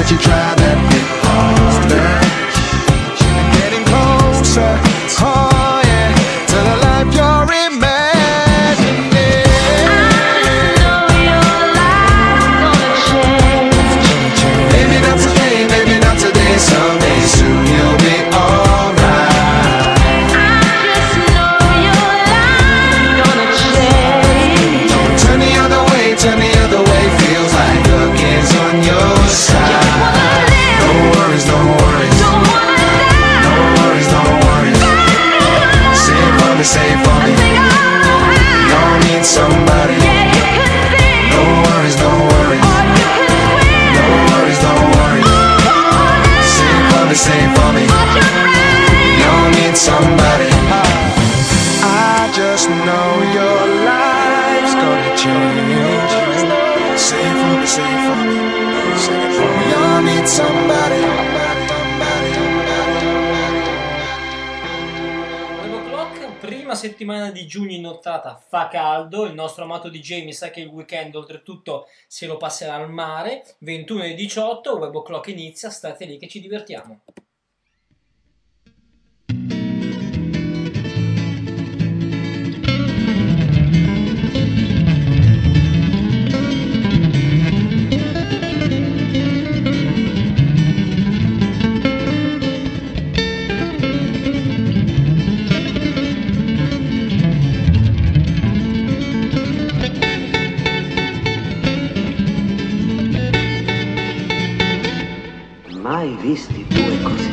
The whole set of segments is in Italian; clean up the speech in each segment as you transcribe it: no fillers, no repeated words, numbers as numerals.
that you try that bit harder. Getting closer, oh yeah, to the life you're imagining. I know your life's gonna change. Maybe not today, maybe not today, someday soon you'll be alright. I just know your life's gonna change. Don't turn the other way, feels like luck is on your side. No worries, no worries, Don't wanna die. no worries, no worries. Save for me, save for me. Sing along. You don't need somebody. Yeah, you can sing. No worries, no worries, Or you can win. no worries, no worries. Save for me, But you're right. you don't need somebody. I just know your life's gonna change. Save for me, save for me, sing it for me. You don't need somebody. Web O'Clock, prima settimana di giugno inottata, fa caldo, il nostro amato DJ mi sa che il weekend oltretutto se lo passerà al mare, 21 e 18, Web O'Clock inizia, state lì che ci divertiamo. Mai visti due così.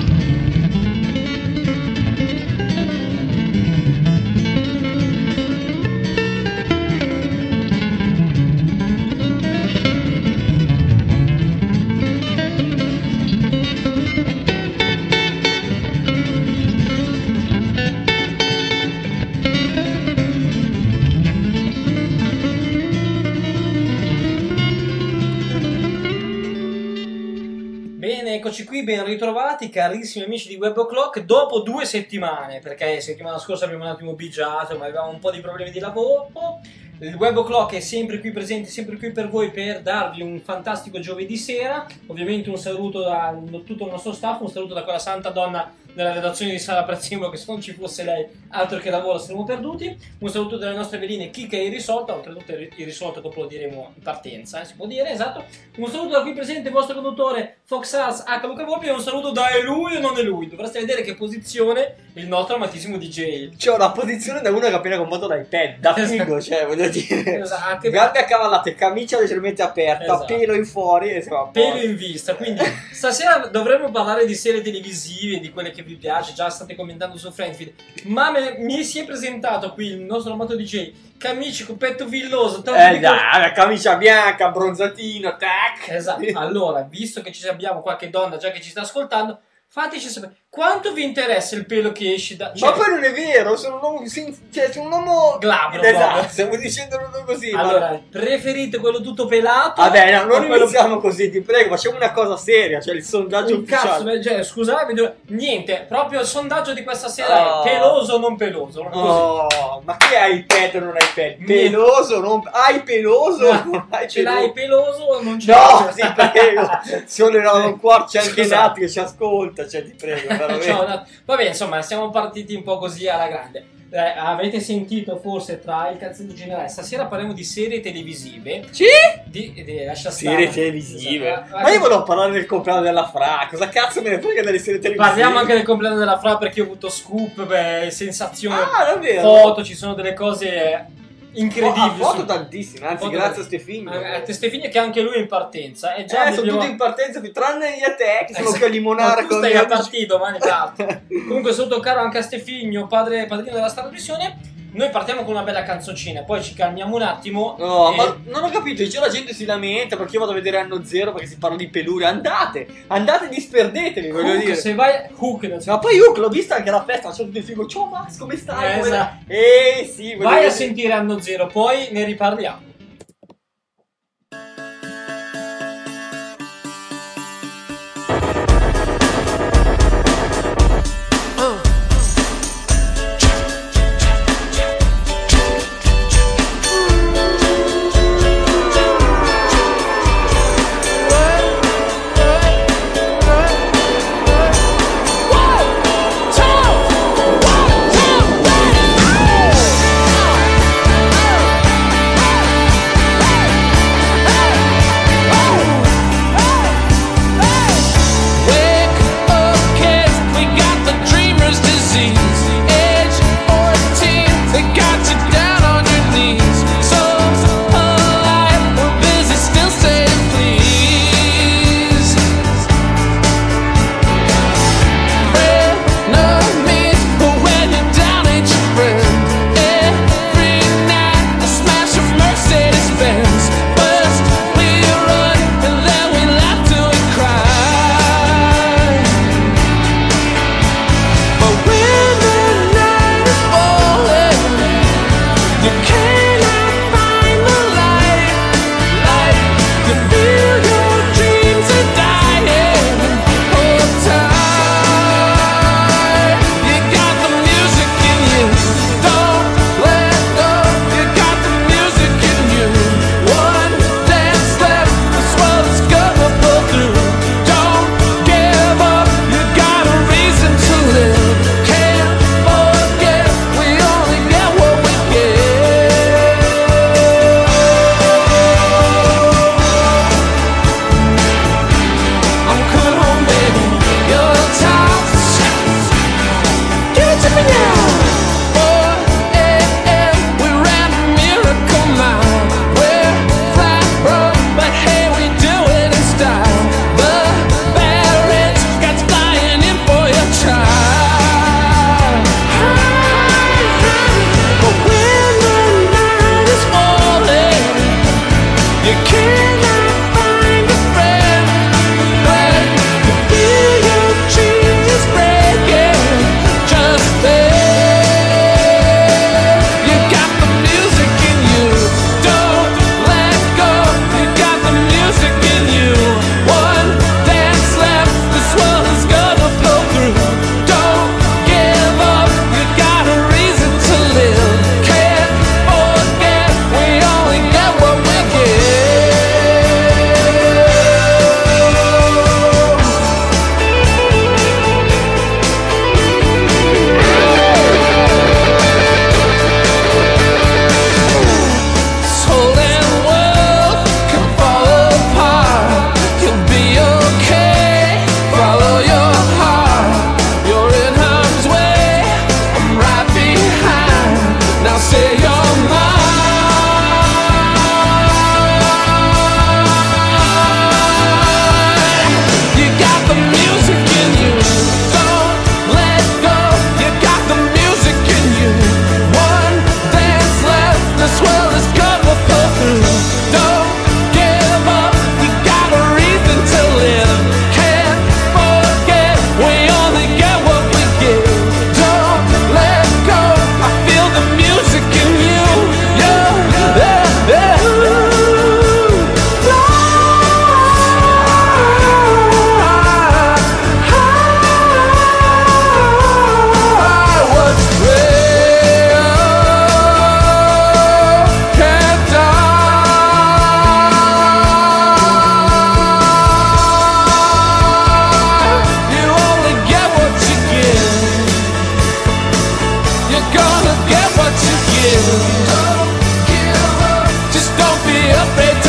Bene, eccoci qui, ben ritrovati carissimi amici di Web O'Clock dopo 2 settimane, perché settimana scorsa abbiamo un attimo bigiato, ma avevamo un po' di problemi di lavoro. Il Web O'Clock è sempre qui presente, sempre qui per voi per darvi un fantastico giovedì sera. Ovviamente un saluto da tutto il nostro staff, un saluto da quella santa donna della redazione di Sala Prezzemolo, che se non ci fosse lei altro che lavoro saremmo perduti. Un saluto delle nostre veline Kika e Irrisolta, oltretutto Irrisolta dopo lo diremo in partenza, si può dire, esatto. Un saluto da qui presente il vostro conduttore Fox Arts H. Luca Volpi e un saluto da è lui o non è lui. Dovreste vedere che posizione il nostro amatissimo DJ. C'ho una posizione da uno che ha appena comprato l'iPad, da figo, cioè, voglio dire. Esatto. Gambe accavallate, camicia leggermente aperta, Esatto. Pelo in fuori e siamo a Pelo posto. in vista, quindi stasera dovremmo parlare di serie televisive, di quelle che vi piace, già state commentando su Friendfield, ma mi si è presentato qui il nostro amato DJ, camici con petto villoso, tanto di Dai, la camicia bianca, bronzatino, tac. Esatto, allora, visto che ci abbiamo qualche donna già che ci sta ascoltando, fateci sapere quanto vi interessa il pelo che esce da... Ma poi non è vero, sono un uomo, sono un uomo glabro, esatto, proprio. stiamo dicendo tutto così. Allora, preferite quello tutto pelato? Vabbè, no, non o quello- iniziamo così, ti prego, facciamo una cosa seria, cioè il sondaggio Un cazzo, ufficiale. cioè, scusate, niente, proprio il sondaggio di questa sera Oh. è peloso o non peloso? Così. Oh, ma che hai il pet o non hai il pet? Peloso, non... Hai peloso o non hai Ce l'hai peloso? peloso o non ce No, l'hai? ti prego. Sono le 9 e un quarto, c'è anche Scusate. Nati che ci ascolta, cioè ti prego, veramente. Ciao, Nat. Vabbè, insomma, siamo partiti un po' così alla grande. Avete sentito forse tra il cazzetto generale, stasera parliamo di serie televisive. Sì? Lascia stare. Serie televisive. Esatto. Ma io volevo parlare del compleanno della Fra. Cosa cazzo me ne frega delle serie televisive? Parliamo anche del compleanno della Fra, perché ho avuto scoop, sensazioni, Ah, davvero? foto, ci sono delle cose incredibili. Ha foto su- tantissime, anzi, foto grazie da- a Stefino. A Stefania, che anche lui è in partenza. È già Sono tutti in partenza, tranne io e te, che sono più a limonare tu con stai gli a amici. partito, domani parto. Comunque saluto caro anche a Stefigno, padrino della Star Trasmissione. Noi partiamo con una bella canzoncina, poi ci calmiamo un attimo. No, e- ma non ho capito, dice la gente si lamenta perché io vado a vedere Anno Zero perché si parla di peluria. Andate e disperdetevi, voglio Comunque, dire. se vai Hook, non so- Ma poi io l'ho vista anche alla festa, faccio tutto il figo. Ciao Max, come stai? Come esatto. sì, voglio vai a dire- sentire Anno Zero, poi ne riparliamo.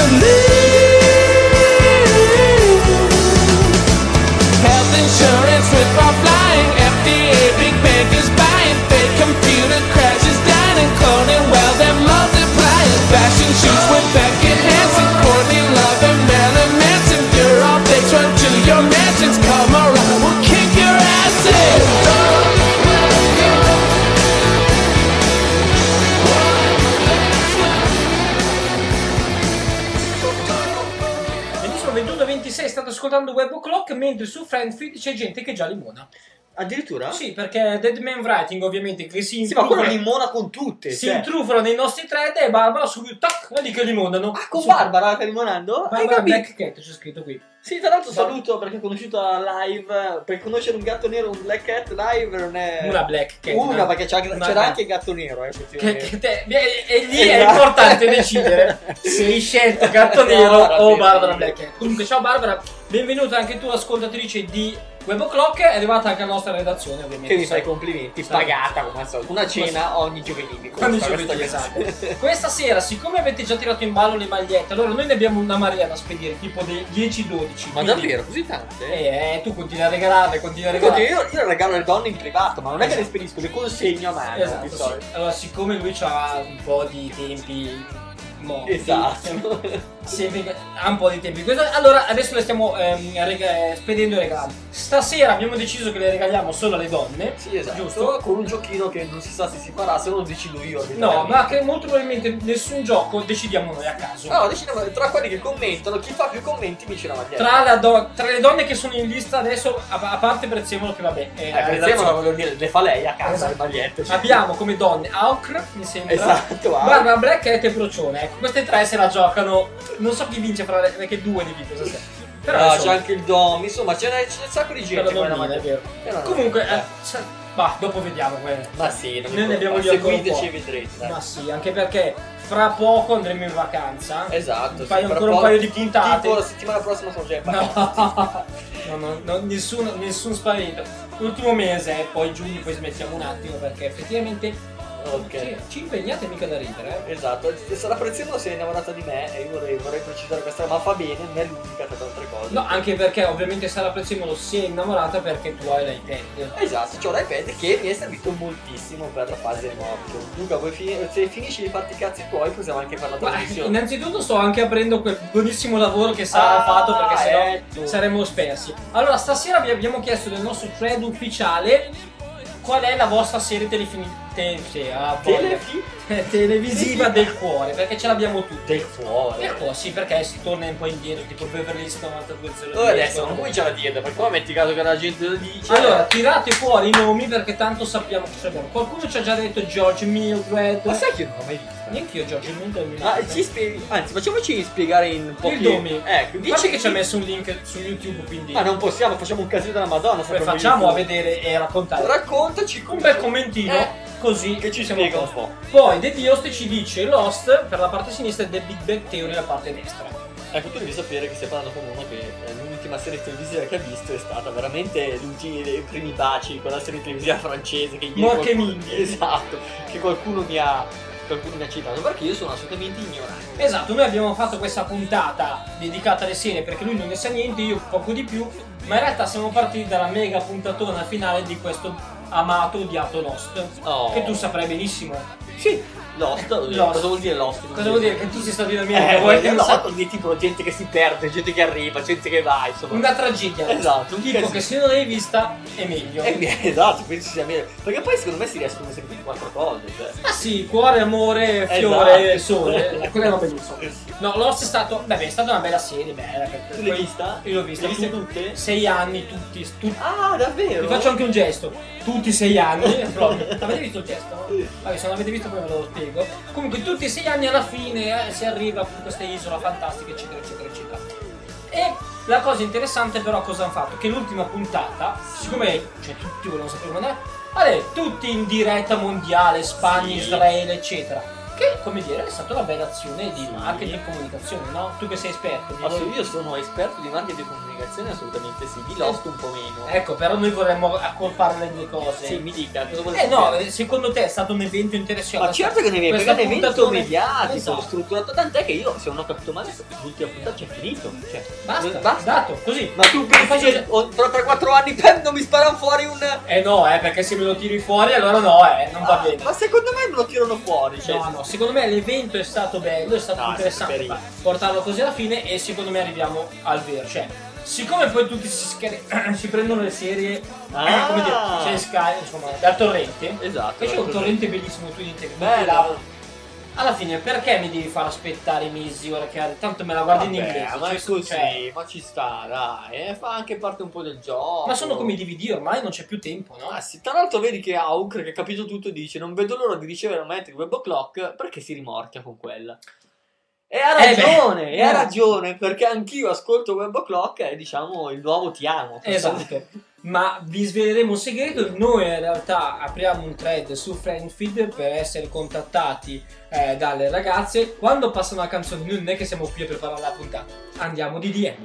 Health insurance with our flying, FDA, big bankers buying, fake computer crashes, down and cloning, well they're multiplying. Fashion shoots with Beckett Hansen, Courtney Love and Marilyn Manson. You're all fakes, run to your mansions, come around, we'll kick your asses. Benissimo, 21:26 state ascoltando Web O'Clock, mentre su Friendfeed c'è gente che già limona. Addirittura? Sì, perché Dead Man Writing ovviamente che si Sì, ma quello intrufano, limona con tutte. si cioè. intrufano nei nostri thread e Barbara subito tac, vedi che limonano. Ah, con Su- Barbara sta limonando? Hai Barbara capito? Black Cat c'è scritto qui. Sì, tra l'altro saluto perché ho conosciuto la live. Per conoscere un gatto nero, un black cat live non è. Una Black Cat. Una, perché una- c'era anche il gatto nero, che e lì è Esatto. importante decidere se hai scelto gatto nero o Barbara Black Cat. Comunque ciao Barbara, benvenuta anche tu ascoltatrice di Web O'Clock, è arrivata anche alla nostra redazione ovviamente. Che mi fai i complimenti, Sì. pagata come al solito. Una cena ogni giovedì. mi Quando costa ci questa avete, cosa. esatto. Questa sera, siccome avete già tirato in ballo le magliette, allora noi ne abbiamo una marea da spedire, tipo dei 10-12. Ma quindi- davvero, così tante? Tu continui a regalarle, continui a Ricordi, regalarle. io regalo le donne in privato, ma non è che le spedisco, le consegno a mano di Esatto, sì. solito. Allora, siccome lui ha un po' di tempi morti, Esatto. ha un po' di tempi. Allora, adesso le stiamo spedendo e regalando. Stasera abbiamo deciso che le regaliamo solo alle donne. Sì, esatto. Giusto? Con un giochino che non si sa se si farà, se non lo decido io. No, ma che molto probabilmente nessun gioco decidiamo noi a caso. No, decidiamo tra quelli che commentano, chi fa più commenti vince la maglietta. Tra le donne che sono in lista adesso, a parte Prezzemolo che vabbè, Prezzemolo, voglio dire, le fa lei a casa Esatto. le magliette. cioè. abbiamo come donne Aukr, mi sembra. Esatto, Barbara Black Cat e Procione. Ecco, queste tre se la giocano. Non so chi vince fra le perché due di vince stasera. Però No, insomma, c'è anche il Dom, insomma c'è un sacco di per gente la con la donnina, è maglia. vero. Comunque, dopo vediamo. Ma sì, non Noi ne abbiamo preoccupare, lì ancora un seguiteci e po'. vedrete. dai. Ma sì, anche perché fra poco andremo in vacanza. Esatto, Fai sì, fra ancora un poco- paio di puntate. Tipo la settimana prossima sono già in vacanza. No, nessun spavento. L'ultimo mese, poi giugno, poi smettiamo un attimo perché effettivamente Ok. ci impegnate mica da ridere. Esatto, sarà Prezzemolo si è innamorata di me e io vorrei precisare questa, ma fa bene, non è l'unica tra altre cose. No, anche perché ovviamente Sara Prezzemolo si è innamorata perché tu hai l'iPad. Esatto, c'ho l'iPad che mi è servito moltissimo per la fase morto. Luca, se finisci di farti i cazzi tuoi possiamo anche fare la Ma trasmissione. innanzitutto sto anche aprendo quel buonissimo lavoro che Sara ha fatto perché sennò ecco. saremmo spersi. Allora, stasera vi abbiamo chiesto del nostro thread ufficiale qual è la vostra serie televisiva del cuore, perché ce l'abbiamo tutte. Del cuore. Ecco, sì, perché si torna un po' indietro, tipo Beverly Hills 90210. Oh, adesso non cominciamo a dirlo, perché poi metti caso che la gente lo dice. Allora, tirate fuori i nomi perché tanto sappiamo che ce l'abbiamo. Qualcuno ci ha già detto George Mildred. Ma sai che non l'ho mai visto? Neanche io George Mildred. Ci spieghi. Anzi, facciamoci spiegare in pochi Il nomi. Ecco, Dici che ci ha messo un link su YouTube, quindi Ma non possiamo, facciamo un casino della Madonna. poi facciamo a vedere e raccontare. Raccontaci Un bel commentino. Così che ci siamo spiega a un posto. po'. Poi The Diost ci dice Lost per la parte sinistra e The Big Bang Theory la parte destra. Ecco, tu devi sapere che stai parlando con uno che l'ultima serie televisiva che ha visto è stata veramente i primi baci con la serie televisiva francese che ieri Morche qualcuno- minchie. Esatto, che qualcuno mi ha citato, perché io sono assolutamente ignorante. Esatto, noi abbiamo fatto questa puntata dedicata alle serie perché lui non ne sa niente, io poco di più, ma in realtà siamo partiti dalla mega puntatona finale di questo amato odiato Lost, Oh. che tu saprai benissimo. Sì, Lost. Lost. Cosa vuol dire Lost? Cosa vuol dire? Che tu sei stato in America, vuoi che non Lost sai? vuol dire tipo gente che si perde, gente che arriva, gente che va, insomma. Una tragedia. Esatto, un Tipo casino. che se non l'hai vista è meglio. Esatto, penso sia meglio. Perché poi secondo me si riescono sempre di quattro cose, cioè. Ah sì, cuore, amore, fiore, Esatto. sole. Quella è una bellissima. No, Lost è stato. Vabbè, è stata una bella serie, bella. perché Tu l'hai poi- vista? Io l'ho vista. Le hai viste tutte? 6 anni, tutti. Ah, davvero? Vi faccio anche un gesto. Tutti 6 anni. Proprio. Avete visto il gesto? Vabbè, se non l'avete visto poi ve lo spiego. Comunque, tutti 6 anni alla fine si arriva a questa isola fantastica, eccetera, eccetera, eccetera. E la cosa interessante però cosa hanno fatto? Che l'ultima puntata, siccome cioè, tutti volevano sapere quando è, tutti in diretta mondiale, Spagna, Sì. Israele, eccetera. Che, come dire, è stata una bella azione di marketing e comunicazione, no? Tu che sei esperto. Io sono esperto di marketing e comunicazione, assolutamente sì, di Lost un po' meno. Ecco, però noi vorremmo accorpare le due cose. Sì, mi dica, cosa vuole no, sapere? secondo te è stato un evento interessante? Ma certo che ne viene, Questa perché è un evento puntatone- mediatico, Esatto. strutturato, tant'è che io, se non ho capito male, l'ultima puntata c'è finito. Cioè, Basta, dato, così. Ma tu pensi che tra 3-4 anni non mi sparano fuori un... No, perché se me lo tiri fuori allora no, non va bene. Ma secondo me me lo tirano fuori, cioè. No, secondo me l'evento è stato bello, è stato interessante carino. portarlo così alla fine e secondo me arriviamo al vero. Cioè, siccome poi tutti si prendono le serie, come dire, c'è Sky, insomma, dal torrente. Esatto. E c'è un torrente bellissimo su internet. Bello. Alla fine, perché mi devi far aspettare mesi ora che tanto me la guardi in inglese? Ma cioè, è così, cioè, ma ci sta, dai, fa anche parte un po' del gioco. ma sono come i DVD, ormai non c'è più tempo, no? Ah sì, tra l'altro vedi che Hawk, che ha capito tutto, dice non vedo l'ora di ricevere una di Web O'Clock perché si rimorchia con quella. E ha ragione, ha ragione, perché anch'io ascolto Web O'Clock e diciamo il nuovo ti amo. Esatto. Ma vi sveleremo un segreto, noi in realtà apriamo un thread su Friendfeed per essere contattati dalle ragazze. Quando passa una canzone noi non è che siamo qui a preparare la puntata, andiamo di DM.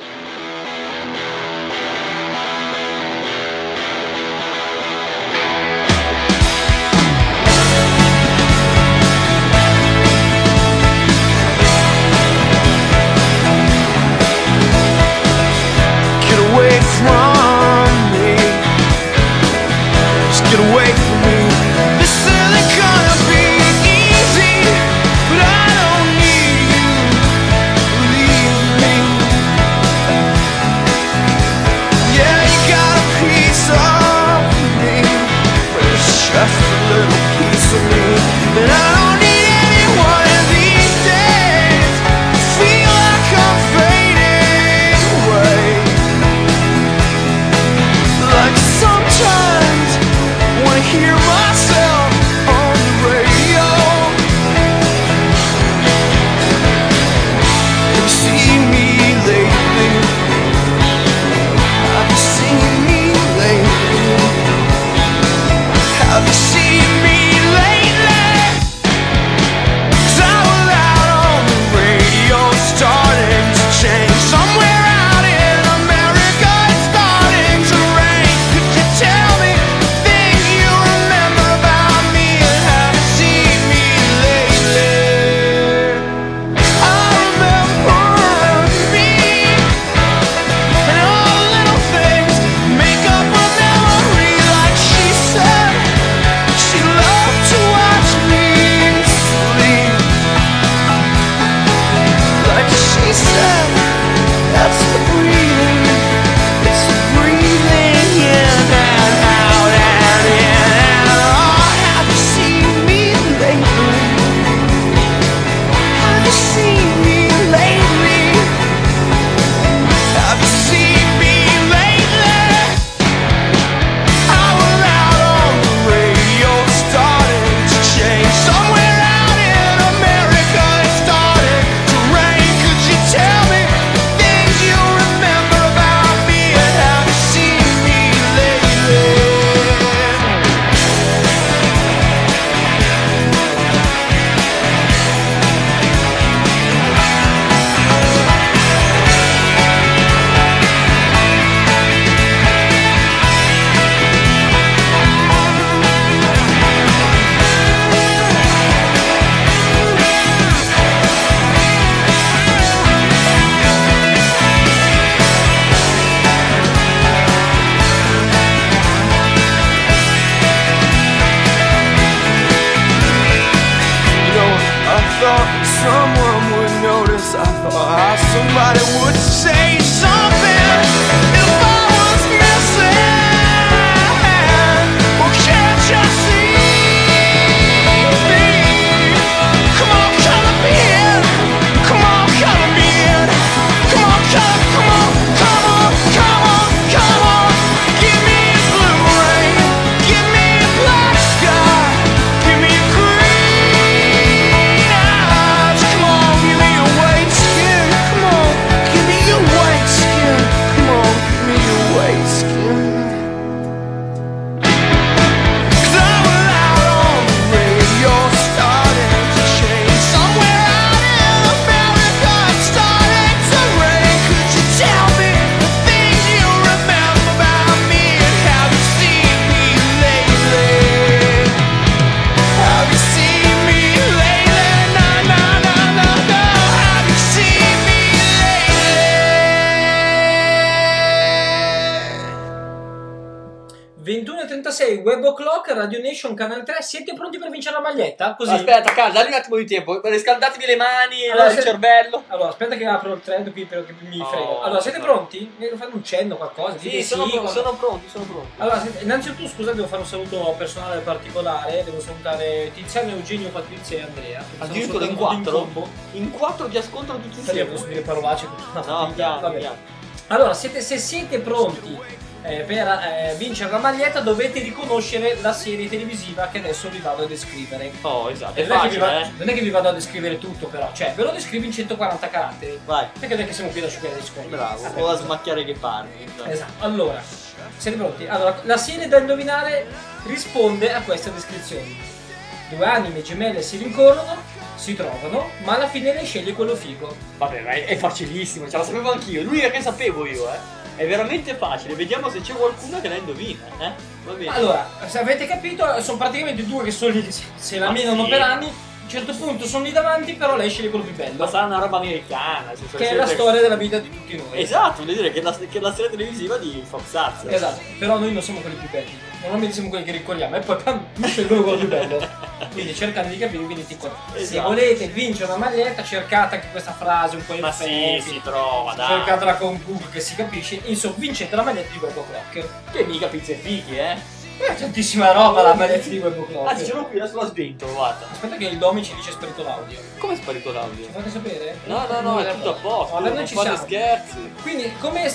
Get away from me. Just get away from me. This isn't gonna be easy, but I don't need you. Believe me. Yeah, you got a piece of me, but it's just a little piece of me. And I don't need any one of these days. Feel like I'm fading away. Like sometimes when I hear myself on the radio. Have you seen me lately? Have you seen me lately? Have you seen me lately? 'Cause I was out on the radio, starting to change. Somewhere out in America, it's starting to rain. Could you tell me things you remember about me and have you seen me lately? I remember me and all the little things make up a memory. Like she said, she loved to watch me sleep. Like she said, that's the breathing. It's the breathing in and out and in and out. Have you seen me lately? Have you seen me lately? Have you seen me lately? I was out on the radio, starting to change. Somewhere out in America, it started to rain. Could you tell me things you remember about me and have you seen me lately? You know, I thought someone would notice. I thought somebody would say something if I was missing. Well, can't you see me? Come on, color me in. Come on, color me in. Come on, come on, come on, come on, come on. Give me a blue rain. Give me a black sky. Give me a green eyes. Come on, give me a white skin. Come on, give me a white 36, Web O'Clock, Radio Nation, Canale 3. Siete pronti per vincere la maglietta? Così. Aspetta, calma, dagli un attimo di tempo. Riscaldatevi le mani, Allora, il cervello. Allora, aspetta che apro il thread qui perché mi frega. Oh, Allora, siete no. pronti? Devo fare un cenno, qualcosa? Sì, Dite sono pronti. Allora, innanzitutto scusate, devo fare un saluto personale particolare. Devo salutare Tiziano, Eugenio, Patrizia e Andrea. Addirittura in Sono salutati 4? combo. In 4 ti ascoltano tutti Io posso insieme. dire parolacce con tutta una No, fatica. piano, Vabbè. piano. Allora, se siete pronti per vincere la maglietta, dovete riconoscere la serie televisiva che adesso vi vado a descrivere. Oh, esatto, è Non è che facile, non è che vi vado a descrivere tutto, però, cioè, ve lo descrivo in 140 caratteri. Vai, Perché non è che siamo qui da asciugare gli sconi. bravo, Vabbè. o a smacchiare che parli. Esatto, allora, siete pronti? Allora, la serie da indovinare risponde a queste descrizioni. Due anime gemelle si rincorrono, si trovano, ma alla fine ne sceglie quello figo. Vabbè, ma è facilissimo, ce la sapevo anch'io, l'unica che sapevo io, È veramente facile, vediamo se c'è qualcuno che la indovina, Va bene. Allora, se avete capito, sono praticamente due che sono lì che se la Ma menano sì. per anni. A un certo punto sono lì davanti, però lei sceglie quello più bello. Ma sarà una roba americana, Che è la storia della vita di tutti noi. Esatto, vuol dire che è la serie televisiva di Fox Arts. Esatto, però noi non siamo quelli più belli. Normalmente siamo quelli che ricordiamo e poi scelgono quello più bello. Quindi cercate di capire, quindi tipo, se Esatto. volete vincere una maglietta, cercate anche questa frase un po' in Ma sì, si trova, dai. cercatela con Google che si capisce. Insomma, vincete la maglietta di Web O'Clock. Che mica pizze e fichi, È tantissima roba la maglietta di Web O'Clock. Anzi, ce l'ho qui, adesso l'ho spento, guarda. Aspetta che il Domi ci dice spento l'audio. Come è sparito l'audio? Ci fate sapere? No, è tutto a posto, Vabbè, non noi ci fate siamo. scherzi. Quindi, come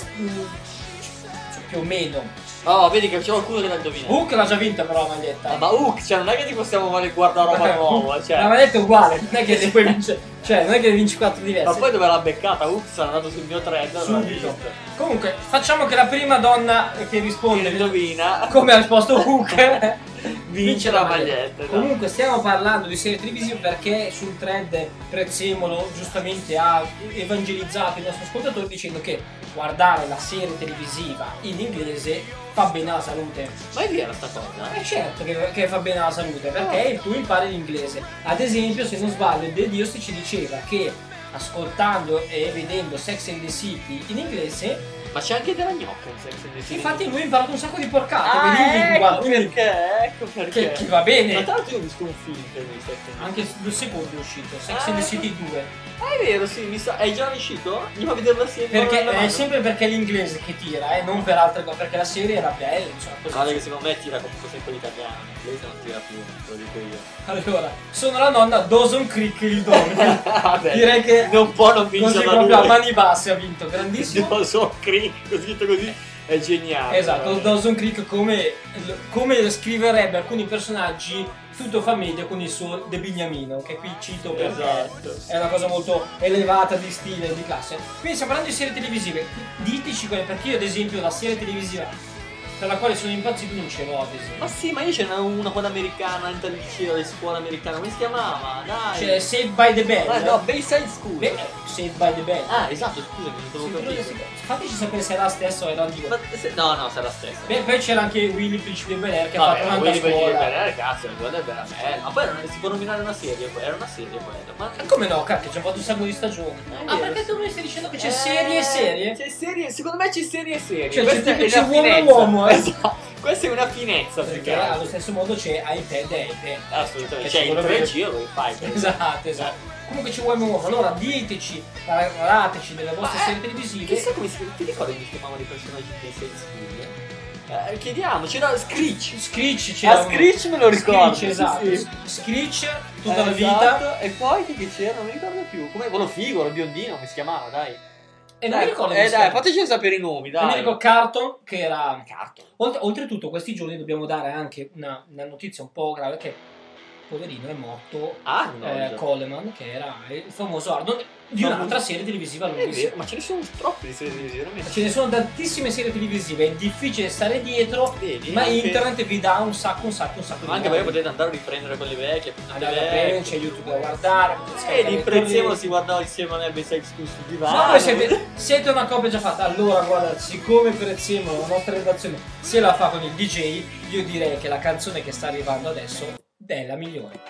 più o meno. Oh, vedi che c'è qualcuno che l'ha indovinato. Hook l'ha già vinta però la maglietta. Ma cioè non è che ti possiamo guardare roba nuova, cioè. La maglietta è uguale, non è che ne puoi vincere, cioè non è che ne vinci 4 diverse. Ma poi dove l'ha beccata? Sarà andato sul mio thread. subito. Comunque, facciamo che la prima donna che risponde Indovina. come ha risposto Hook Vince la maglietta, esatto. Comunque stiamo parlando di serie televisive perché sul thread Prezzemolo giustamente ha evangelizzato i nostri ascoltatori dicendo che guardare la serie televisiva in inglese fa bene alla salute. Ma è vera sta cosa? Certo che fa bene alla salute perché tu impari l'inglese. Ad esempio, se non sbaglio, De Dios ci diceva che ascoltando e vedendo Sex and the City in inglese, Ma c'è anche della gnocca in Sex and the City. infatti lui ha imparato un sacco di porcate. vedi, guarda, quindi- ecco perché. che va bene. Ma tra l'altro io ho visto un film per me Sex and the City. Anche il secondo è uscito, Sex and the City 2. Ah, è vero, sì, mi sa. È già uscito? Andiamo a vederlo assieme. Perché guarda la è mano. sempre perché è l'inglese che tira, non per altre cose, perché la serie era bella, insomma, così. Guarda che secondo me tira comunque sempre l'italiano. L'inglese non tira più, lo dico io. Allora, sono la nonna Dawson Creek il Domi. Vabbè, Direi che non può non così vincere da proprio a lui. mani basse ha vinto, grandissimo. Dawson Creek, scritto così, è geniale. Esatto, Dawson Creek come scriverebbe alcuni personaggi tutto fa media con il suo De Bignamino, che qui cito perché Esatto. è una cosa molto elevata di stile e di classe. Quindi stiamo parlando di serie televisive, diteci quelle, perché io ad esempio la serie televisiva per la quale sono impazzito non ce l'ho ad esempio. Ma sì, ma io c'era una quella americana, al liceo, le scuole americane, come si chiamava? Dai. C'è Saved by the Bell. Ah, no, Bayside School. Saved by the Bell. Ah, esatto, scusami, non Sì, avevo credo capito. sia- Fateci sapere se era la stessa o era di Ma no, sarà la stessa. Poi c'era anche Willy Principe di Bel-Air che ha Vabbè, fatto un'altra quelli per scuola. dire, cazzo, quella è bella bella. Ma poi si può nominare una serie, era una serie quella. Ma E come no, cacchio, ci hanno fatto un sacco di stagioni. vero, perché sì. tu mi stai dicendo che c'è serie e serie? C'è serie, secondo me c'è serie e serie. Cioè, Questa c'è è una uomo e finezza. uomo, Esatto. Questa è una finezza, più Perché che altro. allo stesso modo c'è iPad e iPad. Assolutamente. Che C'è ci il vorrebbe- 3G lo fai. Esatto. Comunque ci uomo e uomo. Allora diteci, parlateci delle vostre Ma, serie televisive. Chissà come ti ricordi come si chiamavano i personaggi dei Serie School? Chiediamo, c'era Screech. Screech c'era. Ah, Screech me lo ricordo. Screech, esatto. sì. Screech tutta la Esatto. vita. E poi che c'era? Non mi ricordo più. Come quello figo, quello biondino, come si chiamava, dai. E non mi ricordo come si dai, chiama. fateci sapere i nomi, dai. Mi ricordo Carton che era. Carton. Oltretutto questi giorni dobbiamo dare anche una notizia un po' grave che poverino è morto Arnold. Coleman, che era il famoso Arnold di un'altra serie televisiva È lunghissima. vero, ma ce ne sono troppe di serie televisive, veramente. Ce ne sono tantissime serie televisive, è difficile stare dietro, Vedi, ma anche- internet vi dà un sacco di Anche nuove. perché potete andare a riprendere quelle vecchie, tutte Andate a vecchie. prendere, c'è YouTube da guardare, potete E scaricare di i Prezzemolo tornei. si guardava insieme a me Bayside School sul divano. Ma voi siete una coppia già fatta. Allora guarda, siccome Prezzemolo, la nostra redazione, se la fa con il DJ, io direi che la canzone che sta arrivando adesso è la migliore.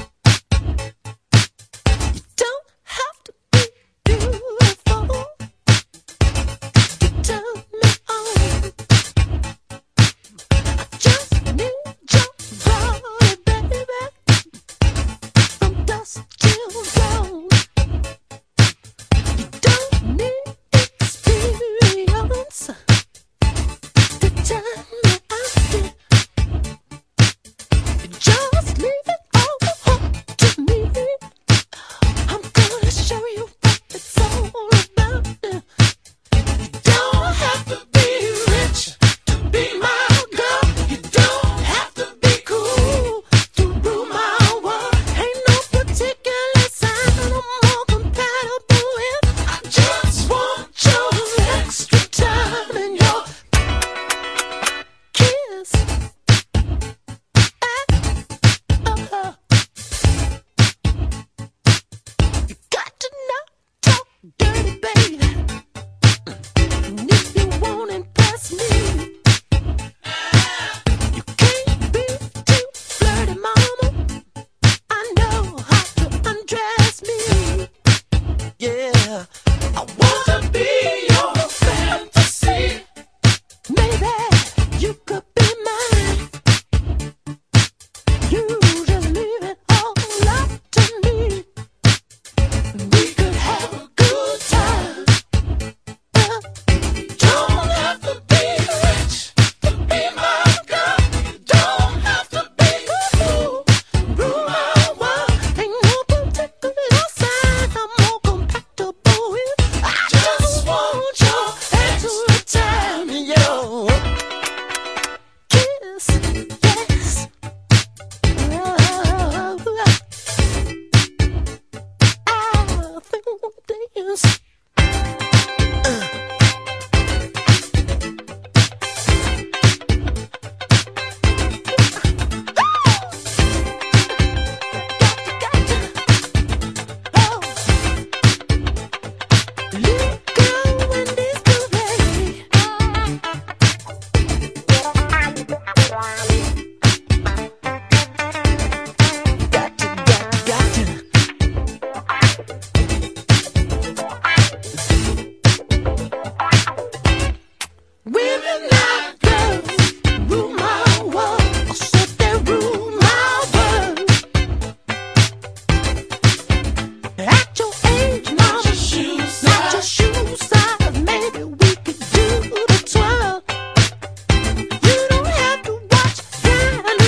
Don't have to be beautiful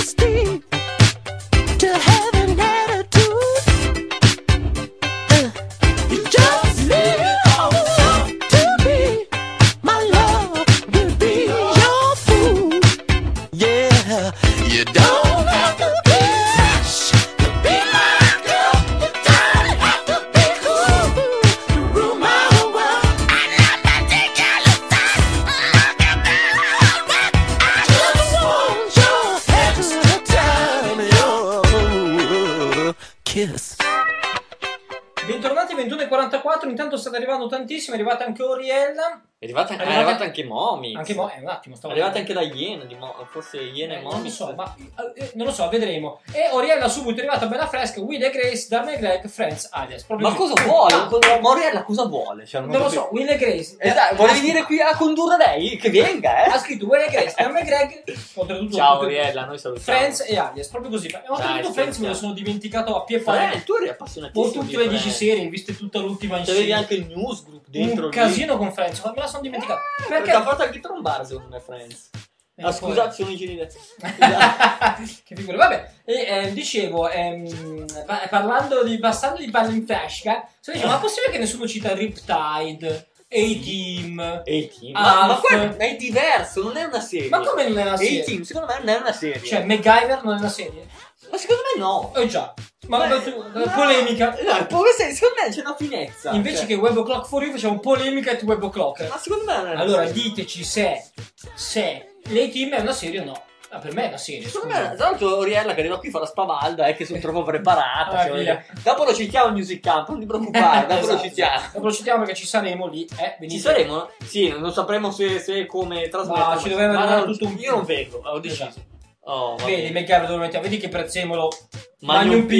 nasty to have an attitude. You just leave it all up to me. My love will be your fool. Yeah, you don't have to be fresh to be my girl. You don't have to be cool to rule my world. I love my ridiculous stuff. Look at that. I just want your extra time, your kiss. Bentornati 21:44. Intanto state arrivando tantissimi. È arrivata anche Oriella. È arrivata anche Momi. Anche un attimo, È stavo arrivata anche la Iena, forse Iena e non Momi. lo so, ma non lo so, vedremo. E Oriella subito è arrivata bella fresca. Will e Grace, Darren e Greg, Friends, alias. Proprio Ma così. cosa vuole? Moriella cosa vuole? Cioè, Non lo so, Will e Grace. Esatto, vuole venire qui a condurre lei? Che venga, Ha scritto Will e Grace, Darren e Greg. Oltretutto, Ciao tutte- Oriella, noi salutiamo. Friends e alias, proprio così. E oltretutto Friends me lo sono dimenticato a pie pari. Tu eri appassionatissimo. Ho tutte le 10 serie, viste tutta l'ultima C'avevi insieme. anche il newsgroup dentro Un lì. casino con Friends, ma me la sono dimenticato. Perché ha fatto anche trombare secondo me Friends. Ah, scusate, sono i geni. Che figura, vabbè. E dicevo, passando di palla in fresca, ma è possibile che nessuno cita Riptide, A-Team? A-Team. Alf? Ma guarda, è diverso, non è una serie. Ma come non è una serie? A-Team, secondo me non è una serie. Cioè, MacGyver non è una serie? Ma secondo me no. Già. Ma polemica. Secondo me c'è una finezza. Invece che Web O'Clock for You facciamo polemica at Web O'Clock. Ma secondo me non è una Allora, serie. diteci se l'A-Team è una serie o no. Ah, per me è una serie. Secondo scusa. me, tra l'altro Oriella che arriva qui fa la spavalda che sono troppo preparata. Ah, cioè, via. dopo lo citiamo al Music Camp, non ti preoccupare, dopo lo Esatto. citiamo. Dopo lo citiamo perché ci saremo lì. Venite. Ci saremo? Sì, non sapremo se come trasmettere. Ma ci doveva ma arrivare non- tutto un- Io non vengo, ho deciso. Esatto. Oh, va Vedi, bene. MacGyver dove lo mettiamo? Vedi che prezzemolo. Magnum PI.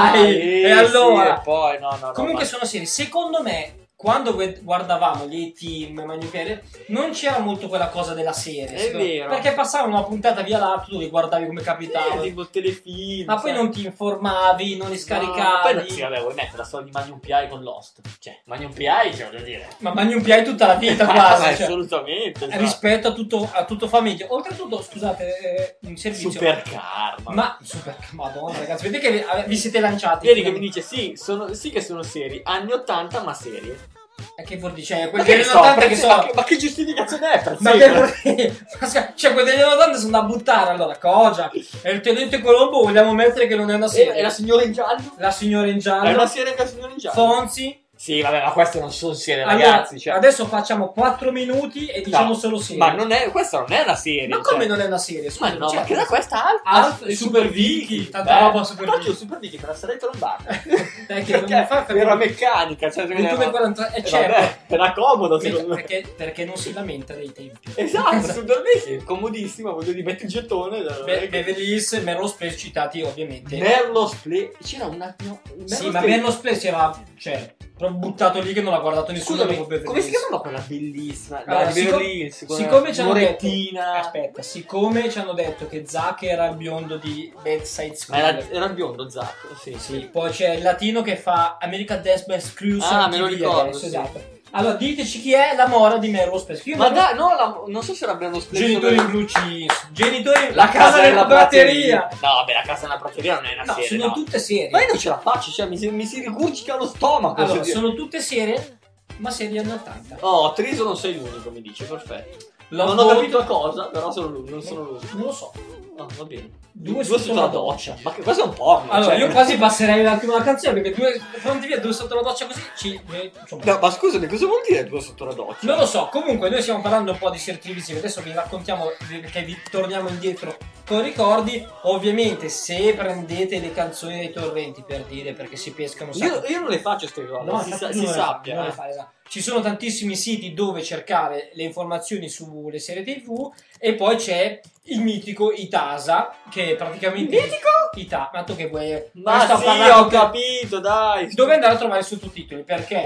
PI. E allora? Sì, e poi no. Comunque ma- sono serie. Secondo me, quando guardavamo gli A-Team, Magnum PI, non c'era molto quella cosa della serie. È secondo me. vero. Perché passavano una puntata via l'altro, tu li guardavi come capitava. tipo il telefilm. Ma poi sai. non ti informavi, non li No, scaricavi. poi sì, vabbè, vuoi mettere la storia di Magnum PI con Lost. Cioè, Magnum PI, cioè, voglio dire. Ma Magnum PI tutta la vita Ma quasi. Cioè, assolutamente. esatto. rispetto a tutto famiglia. Oltretutto, scusate, in servizio. Supercar. Ma Madonna, ragazzi, vedete che vi siete lanciati. Vedi che mi dice sì che sono serie anni 80 ma serie. E che vuol dire? Cioè, Ma quelli che degli ne so, 80 che sono. ma che giustificazione è per Ma serie? che cioè, quelli degli 80 sono da buttare. Allora, Kojak e il tenente Colombo vogliamo mettere che non è una serie. E la signora in giallo? La signora in È giallo. una serie anche la signora in giallo? Fonzi. Sì, vabbè, ma queste non sono serie, Allora, ragazzi. Cioè. adesso facciamo 4 minuti e diciamo No, solo serie. Ma non è, questa non è una serie. Ma cioè. come non è una serie? Ma Scusa, no, cioè, ma che era questa Alf e Super Vicky. Tanta roba Super Super Vicky. Super Vicky, me la sarei trombata. Dai, che non mi fa Perché era meccanica, cioè 21:43. vabbè, Certo. era comodo secondo me. Perché non si lamenta dei tempi. Esatto, Super Vicky, comodissima, voglio dire, metti il gettone. Beverly Hills e Melrose Place citati ovviamente. Merlo's Play, c'era una... no, Sì, ma Melrose Place era, cioè, proprio buttato lì che non l'ha guardato nessuno dopo Scusami, Beverly come si Hills. chiamava quella bellissima? Allora, Dai, di Beverly Hills, siccome ci hanno detto, Morettina. aspetta, siccome ci hanno detto che Zack era il biondo di Bedside Ma School. era biondo Zacco, sì. Sì, poi c'è il latino che fa American Death Best Cruise. Ah, me lo ricordo, adesso, sì. esatto. Allora, diteci chi è la mora di Melrose Place. Io Ma non- dai, no, non so se era Merlo's Play. Genitori in blue cheese. Genitori, La casa della nella prateria. prateria. No, vabbè, la casa nella prateria non è una No, serie, sono no. tutte serie. Ma io non ce la faccio, cioè mi si rigurgica lo stomaco. Allora, così. sono tutte serie, ma serie anni 80. Oh, Triso non sei l'unico, mi dice, perfetto. Love non ho Boat- capito cosa, però sono lui, non sono lui. Non lo so. Oh, va bene. Due sotto sotto la la doccia. Ma che questo è un porno. Allora, cioè. io quasi passerei un attimo la canzone perché pronti via, due sotto la doccia così insomma. No, ma scusami, cosa vuol dire due sotto la doccia? Non lo so, comunque noi stiamo parlando un po' di serie televisive, adesso vi raccontiamo perché vi torniamo indietro con ricordi. Ovviamente se prendete le canzoni dei torrenti per dire perché si pescano un sacco. Io non le faccio queste cose, No, si, infatti si non le fa, sappia. non le fa, esatto. Ci sono tantissimi siti dove cercare le informazioni sulle serie TV e poi c'è il mitico Itasa che praticamente Ita, ma tu che vuoi? Ma sto sì, parlando ho che- capito, dai. dove andare a trovare i sottotitoli perché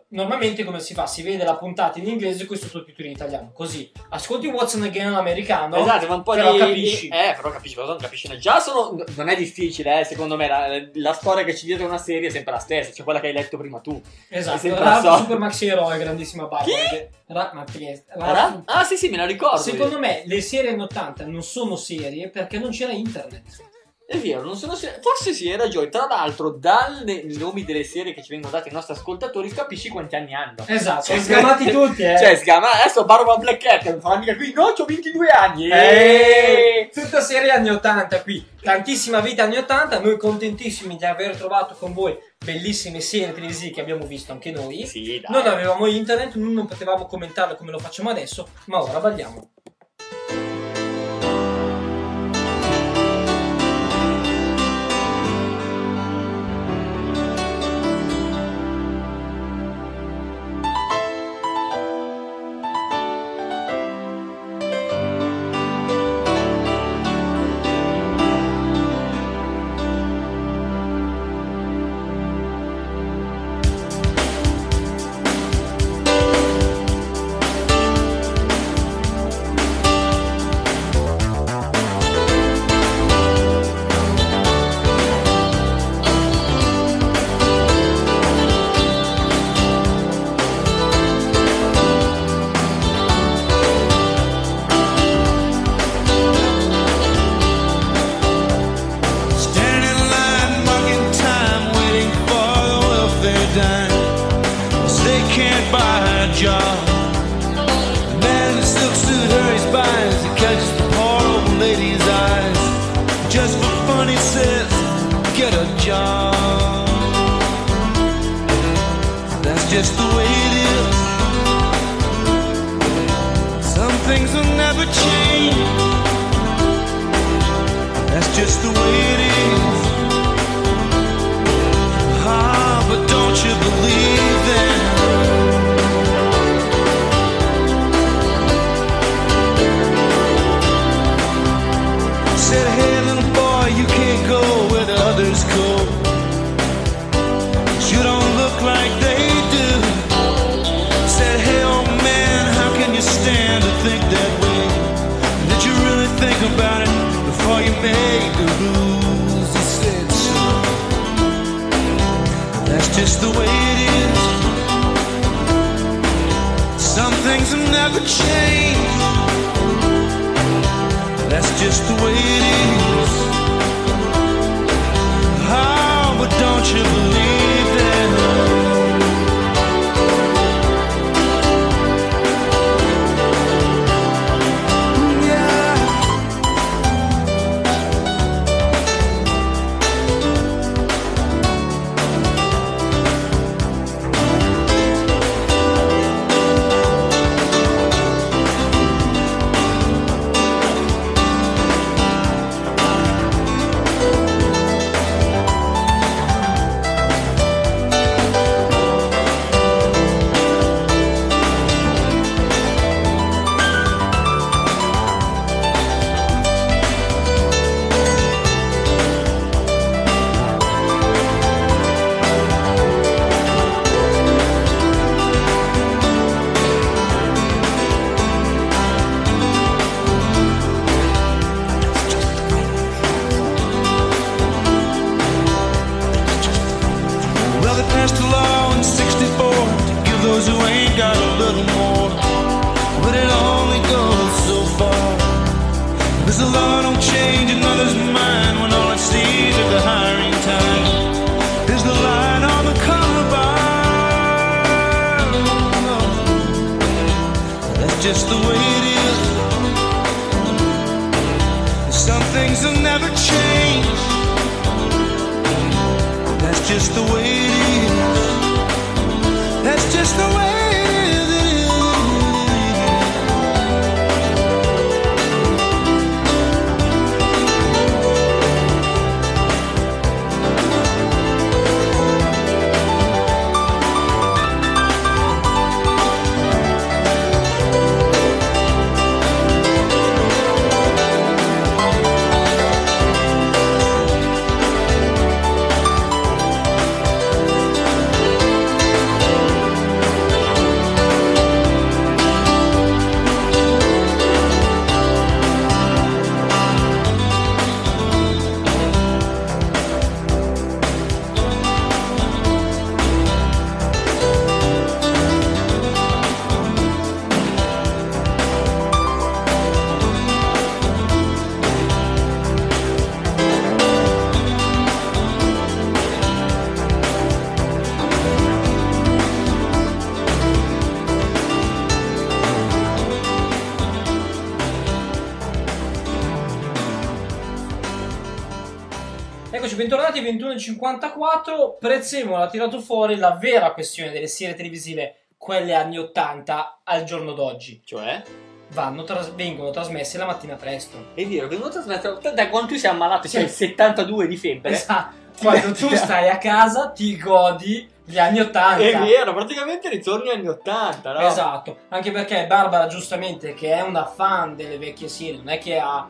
normalmente come si fa? Si vede la puntata in inglese con i sottotitoli in italiano. Così ascolti What's on Again americano. Esatto, ma un po' però di... capisci. Però capisci, cosa non capisci? Già non è difficile, secondo me, la storia che ci dietro una serie è sempre la stessa, cioè quella che hai letto prima tu. È Esatto, sempre Ralph la so- Super Maxi Eroe, grandissima Barbara. Chi? che- ma che- Ralph- Ah, sì, me la ricordo. Secondo me le serie anni 80 non sono serie perché non c'era internet. È vero, non sono forse sì, hai ragione. Tra l'altro, dalle nomi delle serie che ci vengono date ai nostri ascoltatori, capisci quanti anni hanno. Esatto, Cioè, sono sgamati tutti, Cioè, adesso Barbara Black Cat, non fa mica qui, no, c'ho 22 anni. Tutta serie anni 80 qui, tantissima vita anni 80, noi contentissimi di aver trovato con voi bellissime serie televisive che abbiamo visto anche noi. Sì, dai. Non avevamo internet, non potevamo commentarle come lo facciamo adesso, ma ora balliamo. Standing in line, marking time, waiting for the welfare dime. 'Cause they can't buy a job. The man in the silk suit hurries by as he catches the poor old lady's eyes. Just for fun, he says, get a job. That's just the way it is. Some things will never change. That's just the way it is. Ah, but don't you believe them? Said, hey little boy, you can't go where the others go. 'Cause you don't look like they do. Said, hey old man, how can you stand to think that way? Did you really think about it before you made the rules? He said, son, that's just the way it is. Some things have never changed. That's just the way it is. Oh, but don't you believe that? Yeah. Well, they passed a law in '64 to give those who ain't got a little more. But it only goes so far. There's a law don't change another's mind when all it sees is the hiring time. There's the line on the color bar. That's just the way it is. Some things will never change. That's just the way it is. That's just the way it is. Eccoci, bentornati 21:54. Prezzemolo ha tirato fuori la vera questione delle serie televisive, quelle anni 80 al giorno d'oggi. Cioè? Vengono trasmesse la mattina presto. È vero, che non trasmettono. Da quando tu sei ammalato, c'è il 72 di febbre. Esatto. Quando tu stai a casa ti godi gli anni 80. È vero, praticamente ritorni agli 80, no? Esatto, anche perché Barbara giustamente, che è una fan delle vecchie serie, non è che ha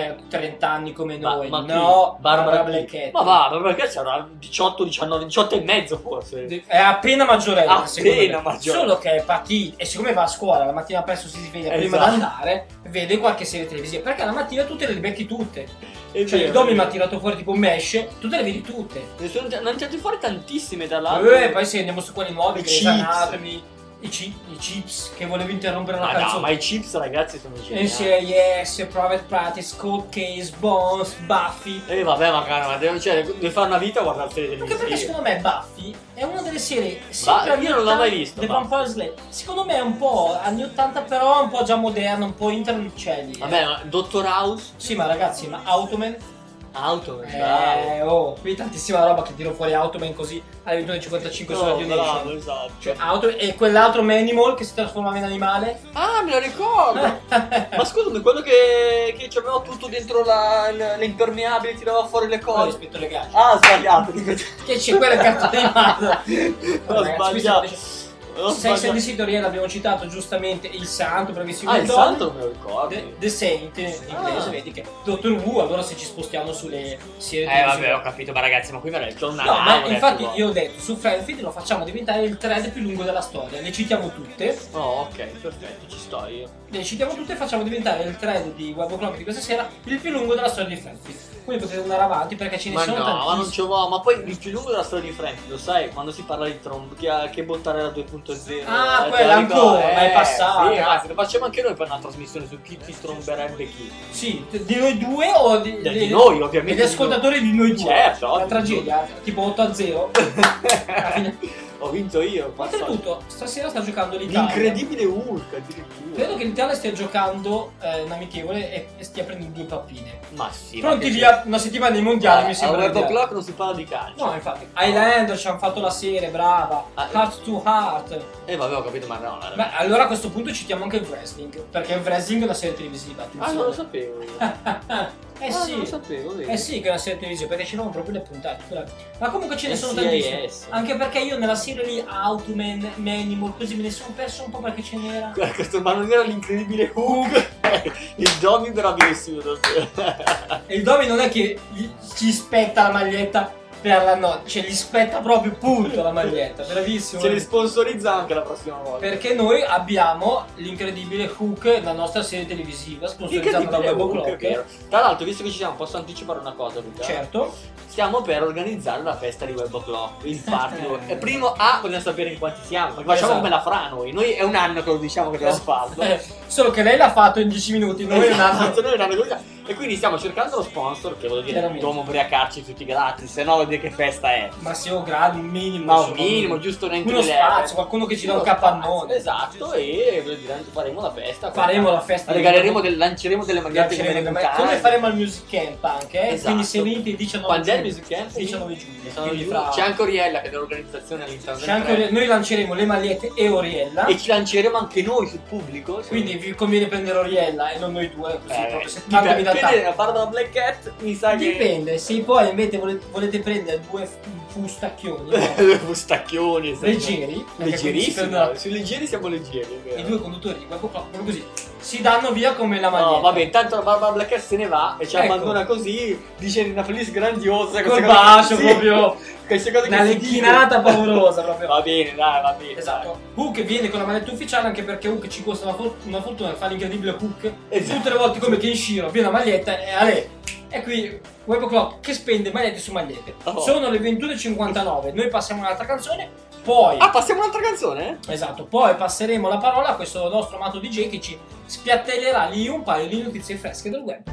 30 anni come noi, Ma chi? no, Barbara Blackett. Ma va, perché c'era 18, 19, 18 e mezzo forse. È appena maggiorenne, secondo me. Appena maggiorenne. Solo che è patito, e siccome va a scuola la mattina presto si sveglia prima Esatto. di andare, vede qualche serie televisiva, perché la mattina tu te le becchi tutte. È Cioè vero, il Domi è mi ha vero. tirato fuori tipo Mesh, tu te le vedi tutte. Ne hanno tirati fuori tantissime dall'altro. Poi se andiamo su quelli nuovi, I Grey's Chips. Anatomy, i chips, che volevo interrompere la Ma no, canzone. ma i chips ragazzi sono geniali. NCIS, Private Practice, Cold Case, Bones, Buffy. Vabbè, ma deve fare una vita a guardare serie Anche perché televisive. secondo me Buffy è una delle serie sempre io non l'ho mai visto, The Buffy. Vampire Slayer. Secondo me è un po' anni 80, però un po' già moderno, un po' interlucelli. Vabbè, ma Dottor House, Sì, ma ragazzi, ma Automan. Auto, bravo. Oh, qui tantissima roba che tiro fuori Automan così alle 21:55 su Radio bravo, Nation. esatto. Cioè, Automan e quell'altro Manimal che si trasformava in animale. Ah, me lo ricordo. Ma scusami, quello che c'aveva tutto dentro l'impermeabile, tirava fuori le Poi cose. rispetto alle gare. Ah, sbagliato. Che c'è quella carta animata. Ho sbagliato. Sex and the City, Oriel, abbiamo citato giustamente il santo, bravissimo Ah, il Don. santo non me lo ricordo. The Saint in inglese, Ah. vedi che Doctor Who, allora se ci spostiamo sulle serie Vabbè, ho capito, ma ragazzi, ma qui verrà il giornale. No, ma infatti io ho detto su Friendfeed lo facciamo diventare il thread più lungo della storia. Le citiamo tutte. Oh, ok, perfetto, ci sto io. Le citiamo tutte e facciamo diventare il thread di Web O'Clock di questa sera il più lungo della storia di Friendfeed. Quindi potete andare avanti perché ce ne Ma sono no, ma non tantissimi. ce l'ho. Ma poi il più lungo della storia di Friends, lo sai, quando si parla di Trump, che buttare la 2.0. Ah, te quella la ricordi? ancora, ma è passata. Sì, ragazzi, lo facciamo anche noi per una trasmissione su chi ti tromberebbe chi. Sì, di noi due o di noi, ovviamente. Degli ascoltatori di noi due. Certo, Una ovvio. tragedia, tipo 8-0. Alla fine. Ho vinto io. Oltretutto, stasera sta giocando l'Italia. L'incredibile Hulk, addirittura. Credo che l'Italia stia giocando un amichevole e stia prendendo 2 pappine. Ma sì. Pronti ma che via una settimana dei mondiali, mi c'è? sembra. A Web ideale. O'Clock non si parla di calcio. No, infatti. Highlander ci hanno fatto la serie, brava. Heart to Heart. Vabbè, ho capito, ma no. Beh, allora a questo punto citiamo anche il wrestling. Perché il wrestling è una serie televisiva. Ah, non lo sapevo io. Sì. Non lo sapevo, vedi. Sì, che è una serie televisiva, perché ci sono proprio le puntate. Ma comunque ce ne sono NCIS. tantissime. Anche perché io nella serie lì, Automan, Manimal, così me ne sono perso un po' perché ce n'era. Ma non era l'incredibile Hulk? Il Domi bravissimo davvero. E il Domi non è che ci spetta la maglietta per la notte, cioè gli spetta proprio punto la maglietta, bravissimo. Ce li sponsorizza anche la prossima volta. Perché noi abbiamo l'incredibile Hook, la nostra serie televisiva, sponsorizzata da Web O'Clock. Tra l'altro, visto che ci siamo, posso anticipare una cosa, Luca? Certo. Stiamo per organizzare la festa di Web O'Clock, il party. E primo vogliamo sapere in quanti siamo, perché facciamo come la Fra noi. Noi è un anno che lo diciamo che dobbiamo farlo. Solo che lei l'ha fatto in 10 minuti, noi un anno. Noi un anno che lo diciamo. E quindi stiamo cercando lo sponsor, che vuol dire Chiaramente. dobbiamo ubriacarci tutti gratis, se no vuol dire che festa è. Ma se ho gradi, un minimo. Ma un insomma, minimo, giusto neanche uno le spazio, leve. qualcuno che ci dà Uno un capannone. spazio, esatto, e vuol dire, faremo la festa. Faremo la festa. Lanceremo delle magliette come le mutande. Come faremo al Music Camp anche, Esatto. Quindi se venite il 19 Quando è il giugno. Music Camp? 19 giugno. 19 Quindi giugno. fra- C'è anche Oriella che è dell'organizzazione all'interno C'è del anche treno. noi lanceremo le magliette e Oriella. E ci lanceremo anche noi sul pubblico. Quindi vi conviene prendere Oriella e non noi due, così proprio se dipende, manco mi dà tanto. a parte da Black Cat mi sa che Dipende, se poi invece volete prendere 2 fustacchioni Fustacchioni leggeri, perché quindi si leggerissimi. prendono- Sui leggeri siamo leggeri, è vero. i 2 conduttori di Web O'Clock, proprio così, si danno via come la maglietta. No, vabbè, intanto la Barbara Black Cat se ne va e ci Ecco. abbandona così, dice una felice grandiosa. Col queste cose- bacio sì, proprio, queste cose che una si lecchinata dicono. paurosa proprio. Va bene, dai, va bene. Esatto. Hook viene con la maglietta ufficiale anche perché Hook ci costa una fortuna, fa l'incredibile Hook. Esatto. Tutte le volte come Kenshiro viene la maglietta e a lei. E qui Web O'Clock che spende magliette su magliette. Oh. Sono le 21:59. Noi passiamo un'altra canzone. Poi Ah, passiamo un'altra canzone? esatto, poi passeremo la parola a questo nostro amato DJ che ci spiattellerà lì un paio di notizie fresche del web.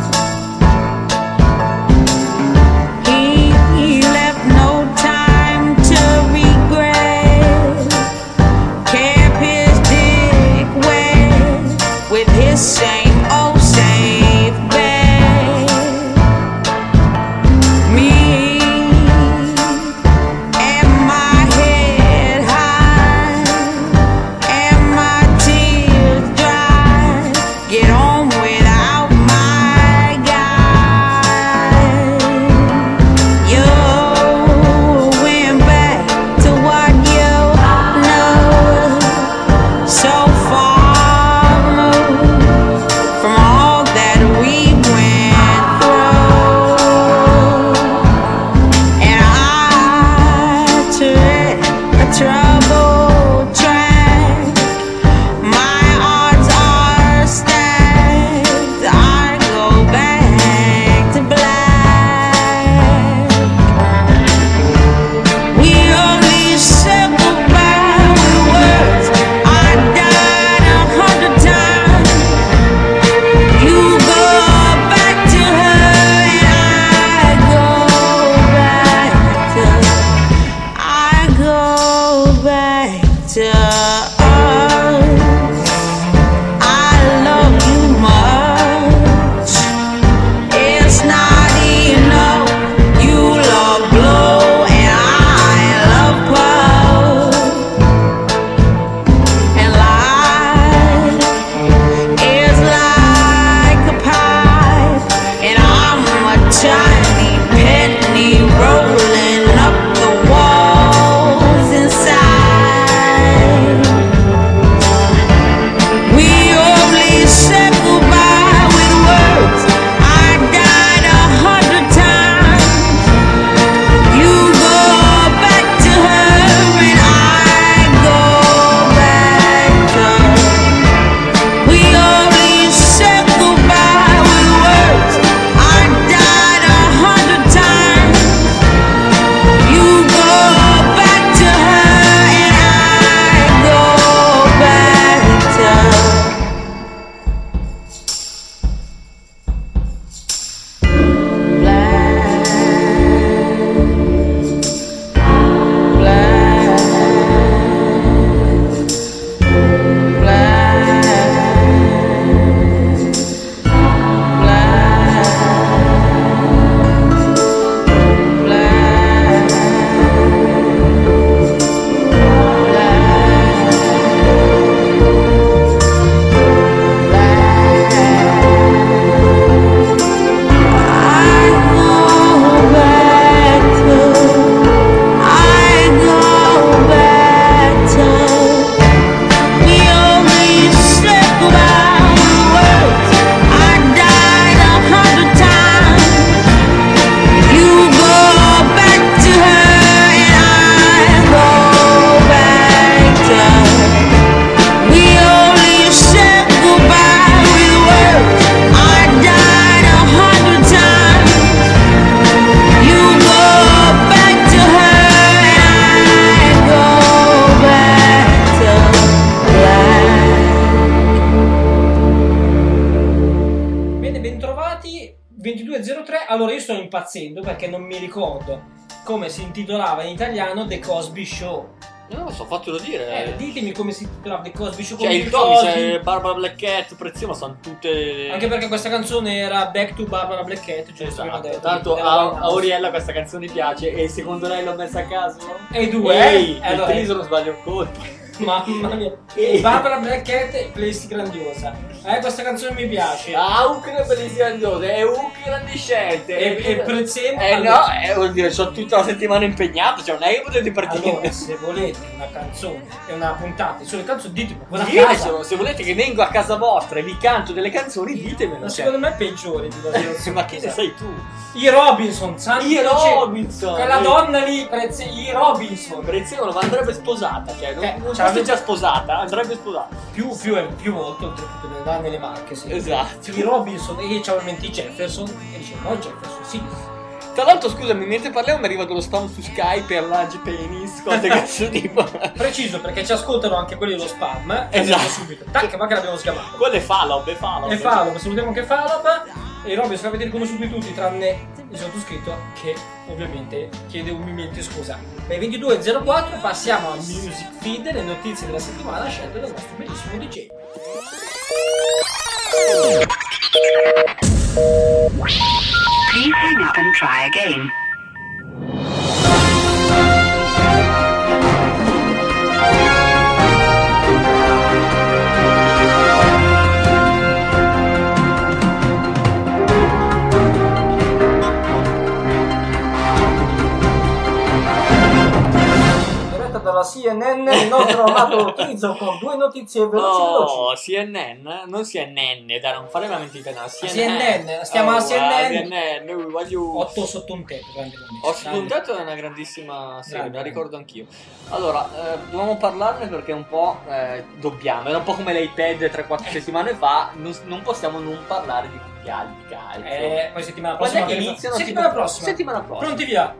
He left no time to us. I love you much. It's not enough. You love blow and I love puff. And life is like a pipe, and I'm a tiny penny rolling up the walls inside. We only said goodbye with words. I died 100 times. You go back to her and I go back to her. We only said goodbye with words. I died 100 times. You go back to her and I go back to her. Bene, bentrovati. 22:03. Allora, io sto impazzendo perché non mi ricordo come si intitolava in italiano The Cosby Show. Non lo so, fatelo dire. Ditemi come si intitolava The Cosby Show. Cioè come il mi Tommy, ricordi. c'è Barbara Blackett, Prezzino, sono tutte... Anche perché questa canzone era Back to Barbara Blackett, giusto? Abbiamo Esatto. detto, Tanto della a Winehouse. Auriella questa canzone piace e secondo lei l'ho messa a caso? E i due, Ehi, allora, il triso non sbaglio un colpo. mamma mia. E Barbara Blackett e Playlist grandiosa. Questa canzone mi piace. Hook è bellissima grandiosa, è Hook grandi scelte. E Prezzemolo. No, vuol dire, sono tutta la settimana impegnato, cioè non è che potete partire. Allora, se volete una canzone e una puntata sulle canzoni, ditemi. Una Ditemelo, se volete che vengo a casa vostra e vi canto delle canzoni, ditemelo. Ma cioè. secondo me è peggiore di così. Ma che ne sai tu? I Robinson, santi I innocenti. Robinson. Quella donna lì, I Robinson. Prezzemolo, ma andrebbe sposata, cioè non cioè, fosse già sposata, andrebbe sposata. Più volte, oltretutto, ne dà nelle marche, sì. Esatto. I Robinson e c'aveva in mente i Jefferson e dice no, Jefferson, sì. Tra l'altro, scusami, mentre parliamo mi arriva dello spam su Skype per Large Penis, cose cazzo tipo. Preciso, perché ci ascoltano anche quelli dello spam. Esatto. Andiamo subito. Tac, ma che l'abbiamo sgamato. Quello è Fallob, E Fallob, salutiamo anche Fallob. E i Robinson avete riconosciuti tutti, tranne il sottoscritto, che ovviamente chiede umilmente scusa. Beh, 22:04, passiamo a Music Feed, le notizie della settimana scelte dal nostro bellissimo DJ. Please hang up and try again. Diretta dalla CNN, il nostro amato Tizzo con due notizie veloci. Oh, CNN? Non CNN, da non fare veramente italiano. CNN, stiamo a CNN. CNN, voglio... 8 sotto un tetto, grande connesso. 8 puntate è una grandissima serie, Grande. me la ricordo anch'io. Allora, dovevamo parlarne perché un po' dobbiamo, era un po' come l'iPad 3-4 settimane fa, non possiamo non parlare di mondiali di calcio. Poi settimana Quando prossima. è che iniziano? Settimana Tipo- prossima. Settimana prossima. Pronti via.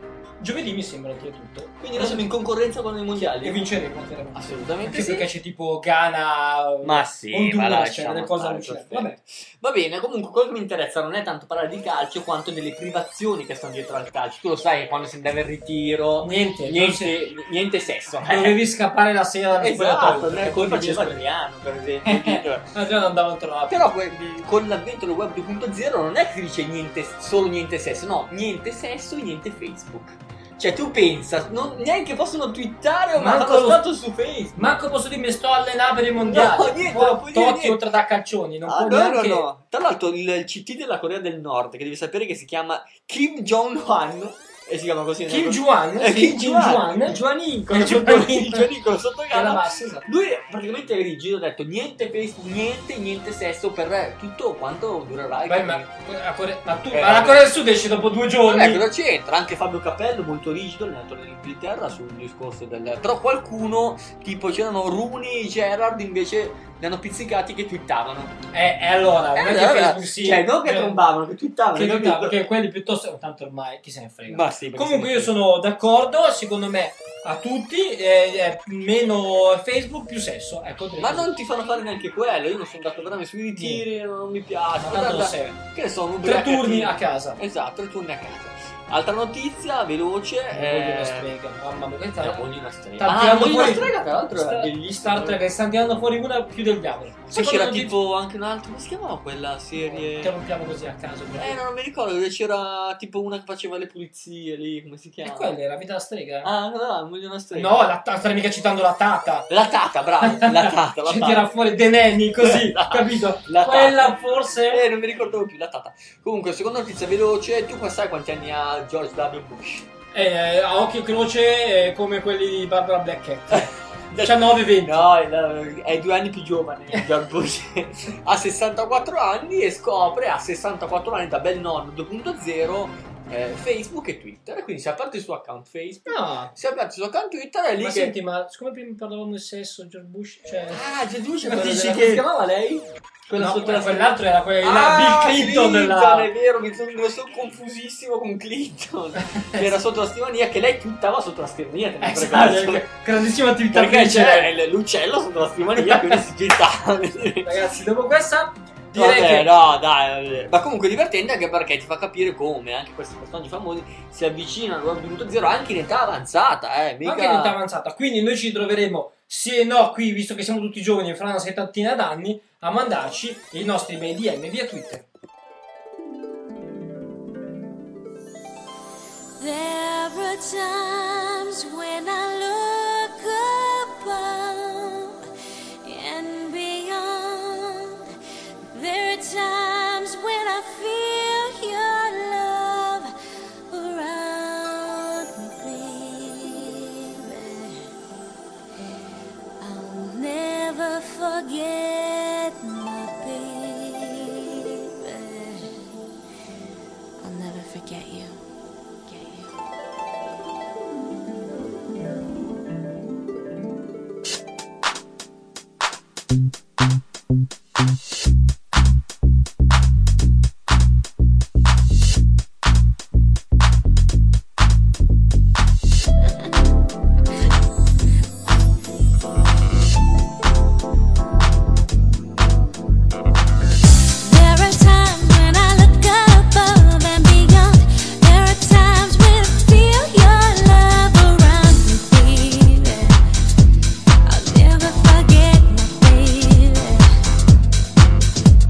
Giovedì mi sembra che è tutto. Quindi noi siamo in concorrenza con i mondiali. E vinceremo chiaramente. Assolutamente Anche sì. perché c'è tipo Ghana, Ma sì, ma Honduras, cioè lasciamo delle cose stare, allucinanti. perfetto. Vabbè. Va bene, comunque quello che mi interessa non è tanto parlare di calcio quanto delle privazioni che stanno dietro al calcio. Tu lo sai, quando si andava in ritiro, niente sesso. Dovevi scappare la sera dallo Esatto, spogliatoio, come perché faceva poi Adriano, per esempio. Adriano andava intorno alla Però con l'avvento del web 2.0 non è che dice solo niente sesso, no, niente sesso e niente Facebook. Cioè tu pensa, neanche possono twittare o mandare lo stato su Facebook. Manco posso dire mi sto allenando per i mondiali. No, niente, non puoi dire Totti niente. oltre da calcioni, non può No. neanche... Tra l'altro il CT della Corea del Nord, che devi sapere che si chiama Kim Jong-un, e si chiama così. Kim Juan, Kim Juan, Juanico, il Giovannico sotto Era gamba. basso, esatto. Lui praticamente è rigido, ha detto niente Facebook, niente sesso per tutto quanto durerà il Beh, cammino. ma la Corea del Sud esce dopo 2 giorni. Cosa c'entra? Anche Fabio Capello, molto rigido, allenatore dell'Inghilterra, sul discorso del... Però qualcuno, tipo c'erano Rooney, Gerrard, invece li hanno pizzicati che twittavano. Allora, non è che Facebook sì. Cioè, non che trombavano, che twittavano. Che capito? perché quelli piuttosto, tanto ormai chi se ne frega. Ma sì, perché Comunque se ne io sono d'accordo, secondo me a tutti meno Facebook più sesso. Ecco, Ma non ti fanno fare neanche quello. Io non sono andato veramente sui ritiri, non mi piace. Ma tanto lo sei. Che ne so, un 3 turni ubriacatino. a casa. Esatto, 3 turni a casa. Altra notizia, veloce. Voglio una strega, mamma mia, che Voglio una strega. stanno tirando Voglio una fuori- strega, tra l'altro è bellissima. Star Trek stanno tirando fuori una più degli altri. Poi c'era tipo anche un altro, come si chiamava quella serie? Interrompiamo così a caso. Non mi ricordo, dove c'era tipo una che faceva le pulizie lì, come si E chiama? quella era Vita da strega. Ah, no, voglio una strega. No, stai mica citando la Tata. La Tata, bravo, la Tata. Ci tira fuori De Nenni così, capito? La Tata. Quella forse... Non mi ricordavo più, la Tata. Comunque, seconda notizia veloce, tu sai quanti anni ha George W. Bush? a occhio e croce come quelli di Barbara Blackett. 19-20. No, è 2 anni più giovane George Bush. Ha 64 anni e scopre a 64 anni da bel nonno 2.0 Facebook e Twitter. Quindi si è aperto il suo account Facebook, No. si è aperto il suo account Twitter e lì Ma che... senti, ma siccome prima parlavamo del sesso, George Bush, cioè... Ah, George Bush, Ma ma dici dici che- che... si chiamava lei? No, sotto la quell'altro era quella Ah, Bill Clinton della... è vero, mi sono confusissimo con Clinton. Che era sotto la scrivania, che lei twittava sotto la scrivania. te ne Esatto, grandissima attività. Perché c'è l'uccello sotto la scrivania, quindi si gittava. Ragazzi, dopo questa direi Vabbè, che... no, dai. Ma comunque divertente anche perché ti fa capire come anche questi personaggi famosi si avvicinano al 2.0 anche in età avanzata, mica... Anche in età avanzata. Quindi noi ci troveremo, sì e no, qui, visto che siamo tutti giovani e fra una settantina d'anni, a mandarci i nostri bei DM via Twitter. There are times when I look above and beyond. There are times when I feel your love around me, baby. I'll never forget my baby. I'll never forget you. There are times when I look above and beyond. There are times when I feel your love around me, baby. I'll never forget my baby.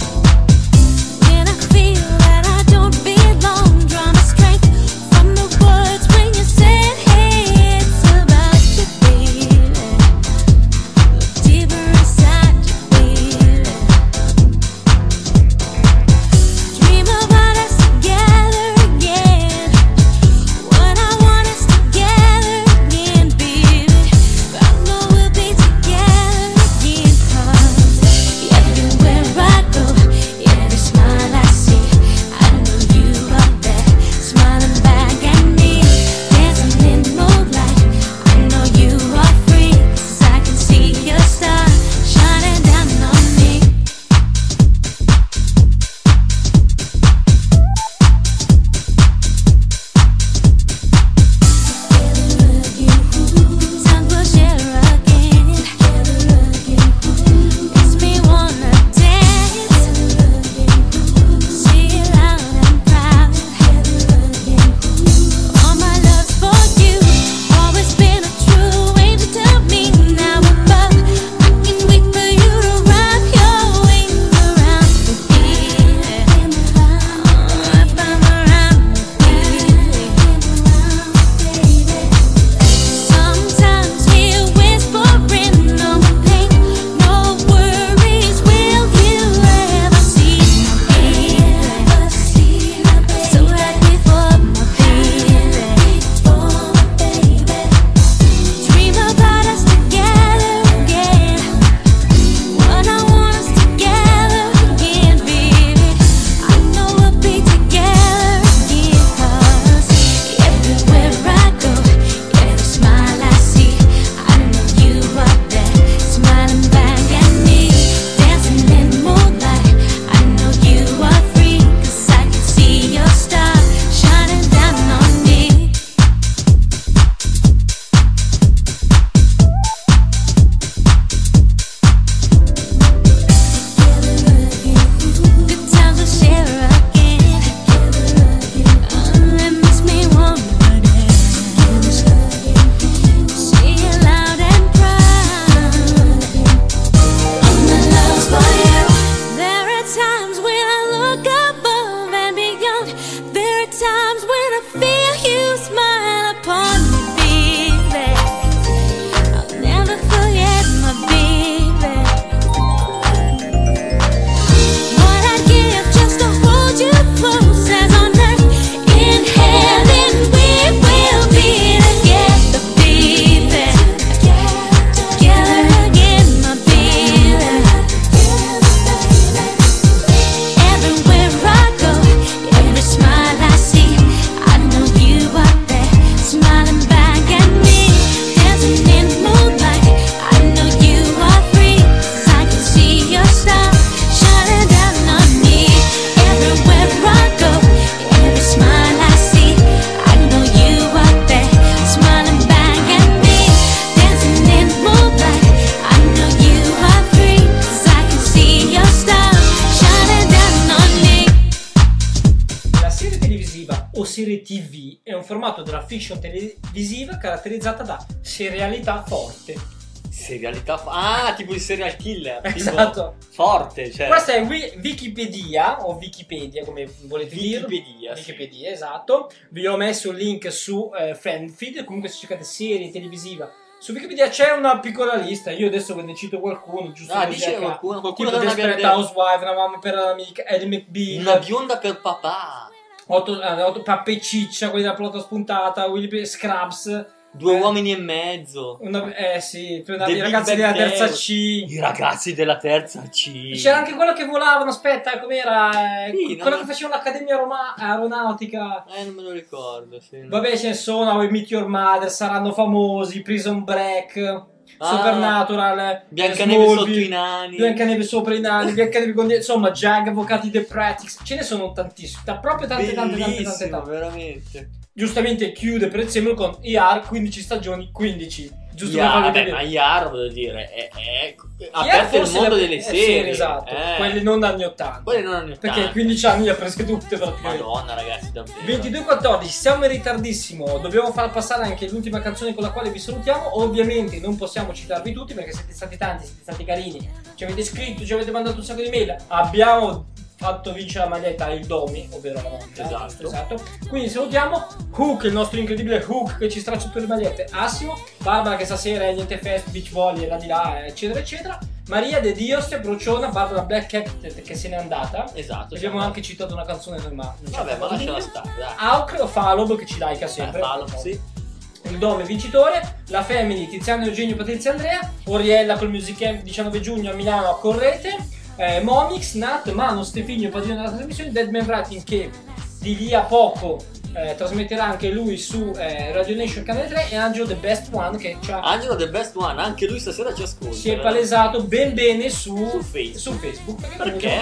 TV è un formato della fiction televisiva caratterizzata da serialità forte. Serialità. Tipo il serial killer. Tipo Esatto. forte, cioè. Questa è Wikipedia o Wikipedia, come volete dire. Wikipedia, sì. Wikipedia, esatto. Vi ho messo il link su Fanfeed. Comunque, se cercate serie televisiva su Wikipedia c'è una piccola lista. Io adesso ve ne cito qualcuno, giusto? Dice qualcuno tipo che non Desperate abbia Housewife, una mamma per l'amica, Ellie McBeal, una bionda per papà. 8 Pappa e Ciccia, quelli della pilota spuntata, Scrubs. 2 uomini e mezzo. Sì, The i Big ragazzi Bang della terza Theory. C. I ragazzi della terza C. C'era anche quello che volavano, aspetta, com'era? Sì, quello no. che faceva l'accademia aeronautica. Non me lo ricordo. Sì. Vabbè, ce ne sono, I Meet Your Mother, saranno famosi, Prison Break, Supernatural, Biancaneve Smallville, sotto i nani. Biancaneve sopra i nani, Biancaneve con insomma, Jag, Avvocati The Practice, ce ne sono tantissimi, proprio tante. Bellissimo, veramente. Giustamente chiude Prezzemolo con IAR, 15 stagioni, 15. Giusto per IAR, farvi vabbè, vedere. ma IAR, voglio dire, è IAR aperto il forse mondo le- delle serie. esatto, quelle non anni 80. Quelle non anni 80. Perché 15 anni le ha prese tutte praticamente. Madonna, ragazzi, davvero. 22:14, siamo in ritardissimo, dobbiamo far passare anche l'ultima canzone con la quale vi salutiamo. Ovviamente non possiamo citarvi tutti perché siete stati tanti, siete stati carini, ci avete scritto, ci avete mandato un sacco di mail. Abbiamo fatto vincere la maglietta il Domi, ovvero la nostra. Esatto. Quindi salutiamo Hook, il nostro incredibile Hook che ci straccia tutte le magliette, Assimo, Barbara che stasera è niente fest, beach volley, là di là, eccetera eccetera, Maria De Dios, Prociona, Barbara Black Cat che se n'è andata. Esatto. Abbiamo anche citato una canzone noi, ma non c'è Vabbè, ma bisogno. lasciala stare, dai. Aukre o Falob che ci laica sempre. Falob, sì. Il Dome vincitore, la Family, Tiziano Eugenio, Patrizia Andrea, Oriella col Music Camp 19 giugno a Milano a Correte, Momix, Nat, Mano, Stefigno, padrino della trasmissione, Deadman Writing che di lì a poco trasmetterà anche lui su Radio Nation Canale 3 e Angelo The Best One che Angelo The Best One, anche lui stasera ci ascolta. si è palesato ben bene su Facebook. Perché Perché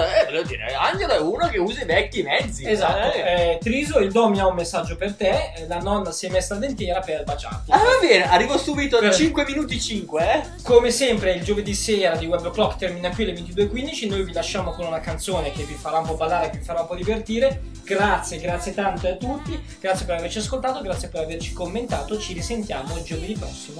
Angelo è uno che usa i vecchi mezzi. esatto, Triso, il Domi ha un messaggio per te, la nonna si è messa la dentiera per baciarti. Va bene, arrivo subito, 5 minuti 5, Come sempre il giovedì sera di Web O'Clock termina qui alle 22:15, noi vi lasciamo con una canzone che vi farà un po' ballare, che vi farà un po' divertire. Grazie tanto a tutti, grazie per averci ascoltato, grazie per averci commentato, ci risentiamo giovedì prossimo.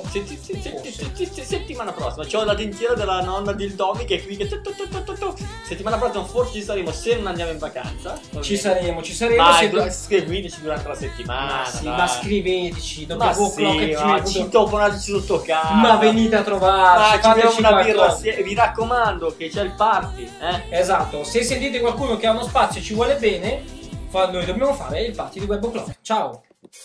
settimana prossima. C'ho la dentiera della nonna del Domi che è qui che settimana prossima forse ci saremo se non andiamo in vacanza. Ci saremo. Ma scriveteci durante la settimana. Ma scriveteci, Ma citofonateci sotto casa. Ma venite a trovarci, ci beviamo fateci una birra qualcosa. assieme. Vi raccomando che c'è il party, Esatto, se sentite qualcuno che ha uno spazio e ci vuole bene, noi dobbiamo fare il party di Web O'Clock. Ciao!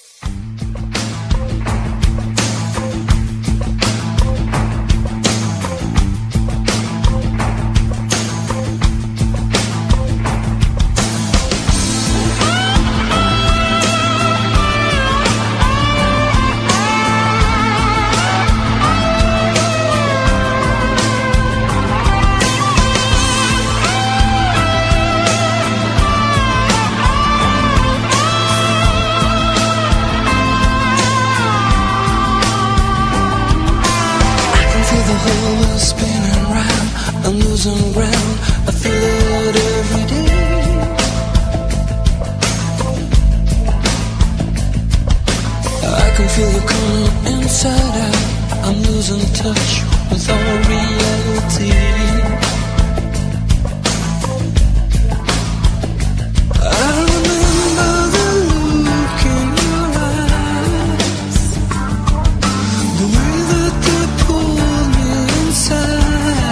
I'm losing ground, I feel it every day. I can feel you coming inside out. I'm losing touch with all reality. I remember the look in your eyes, the way that they pulled me inside.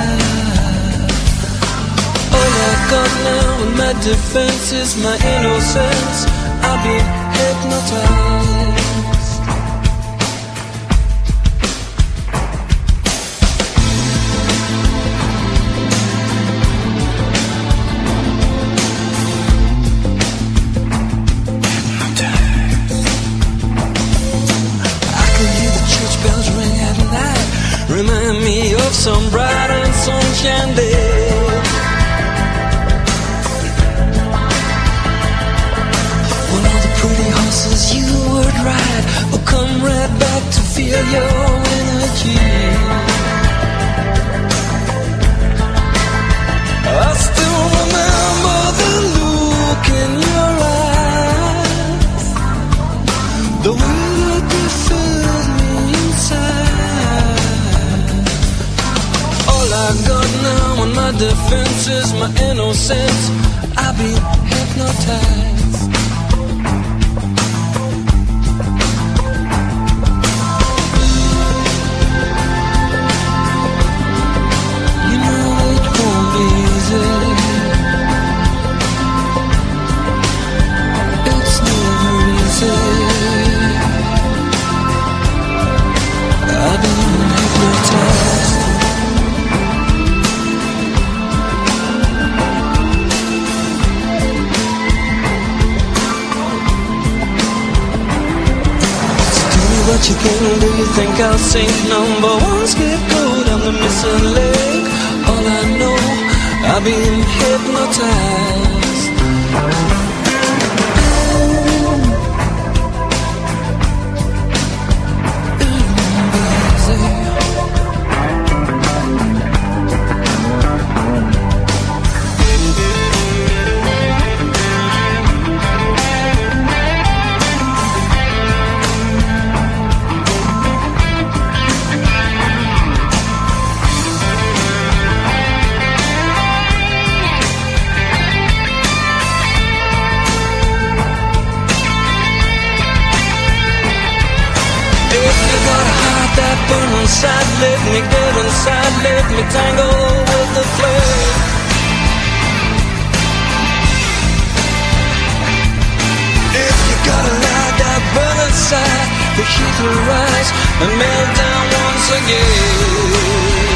Got now and my defense is my innocence. I've been hypnotized. I can hear the church bells ring at night, remind me of some bright and sunshine day. Pretty horses you would ride will come right back to feel your energy. I still remember the look in your eyes, my defenses, my innocence. I've been hypnotized. You know it won't be easy. It's never easy. I've been hypnotized. What you can do, you think I'll sink? Number one scapegoat, I'm the missing link. All I know, I've been hypnotized. Inside, let me get inside, let me tangle with the flame. If you gotta lie that burn inside, the heat will rise and melt down once again.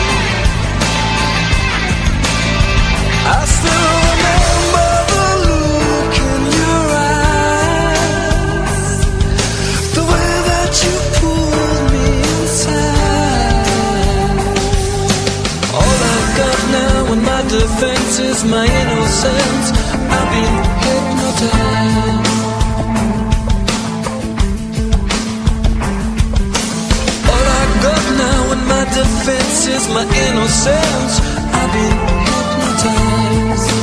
I still remember the look in your eyes, the way that you pulled me inside. My defense is my innocence. I've been hypnotized. All I got now in my defense is my innocence. I've been hypnotized.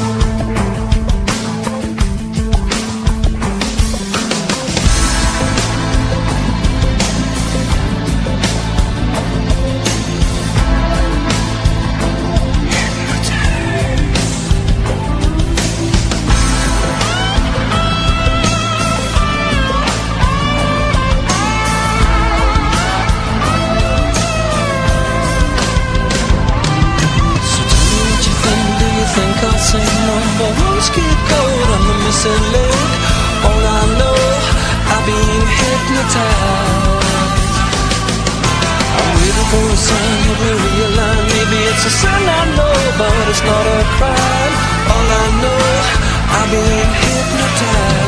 Scapegoat, I'm the missing link. All I know, I've been hypnotized. I'm waiting for a sign, help me realign. Maybe it's a sign I know, but it's not a crime. All I know, I've been hypnotized.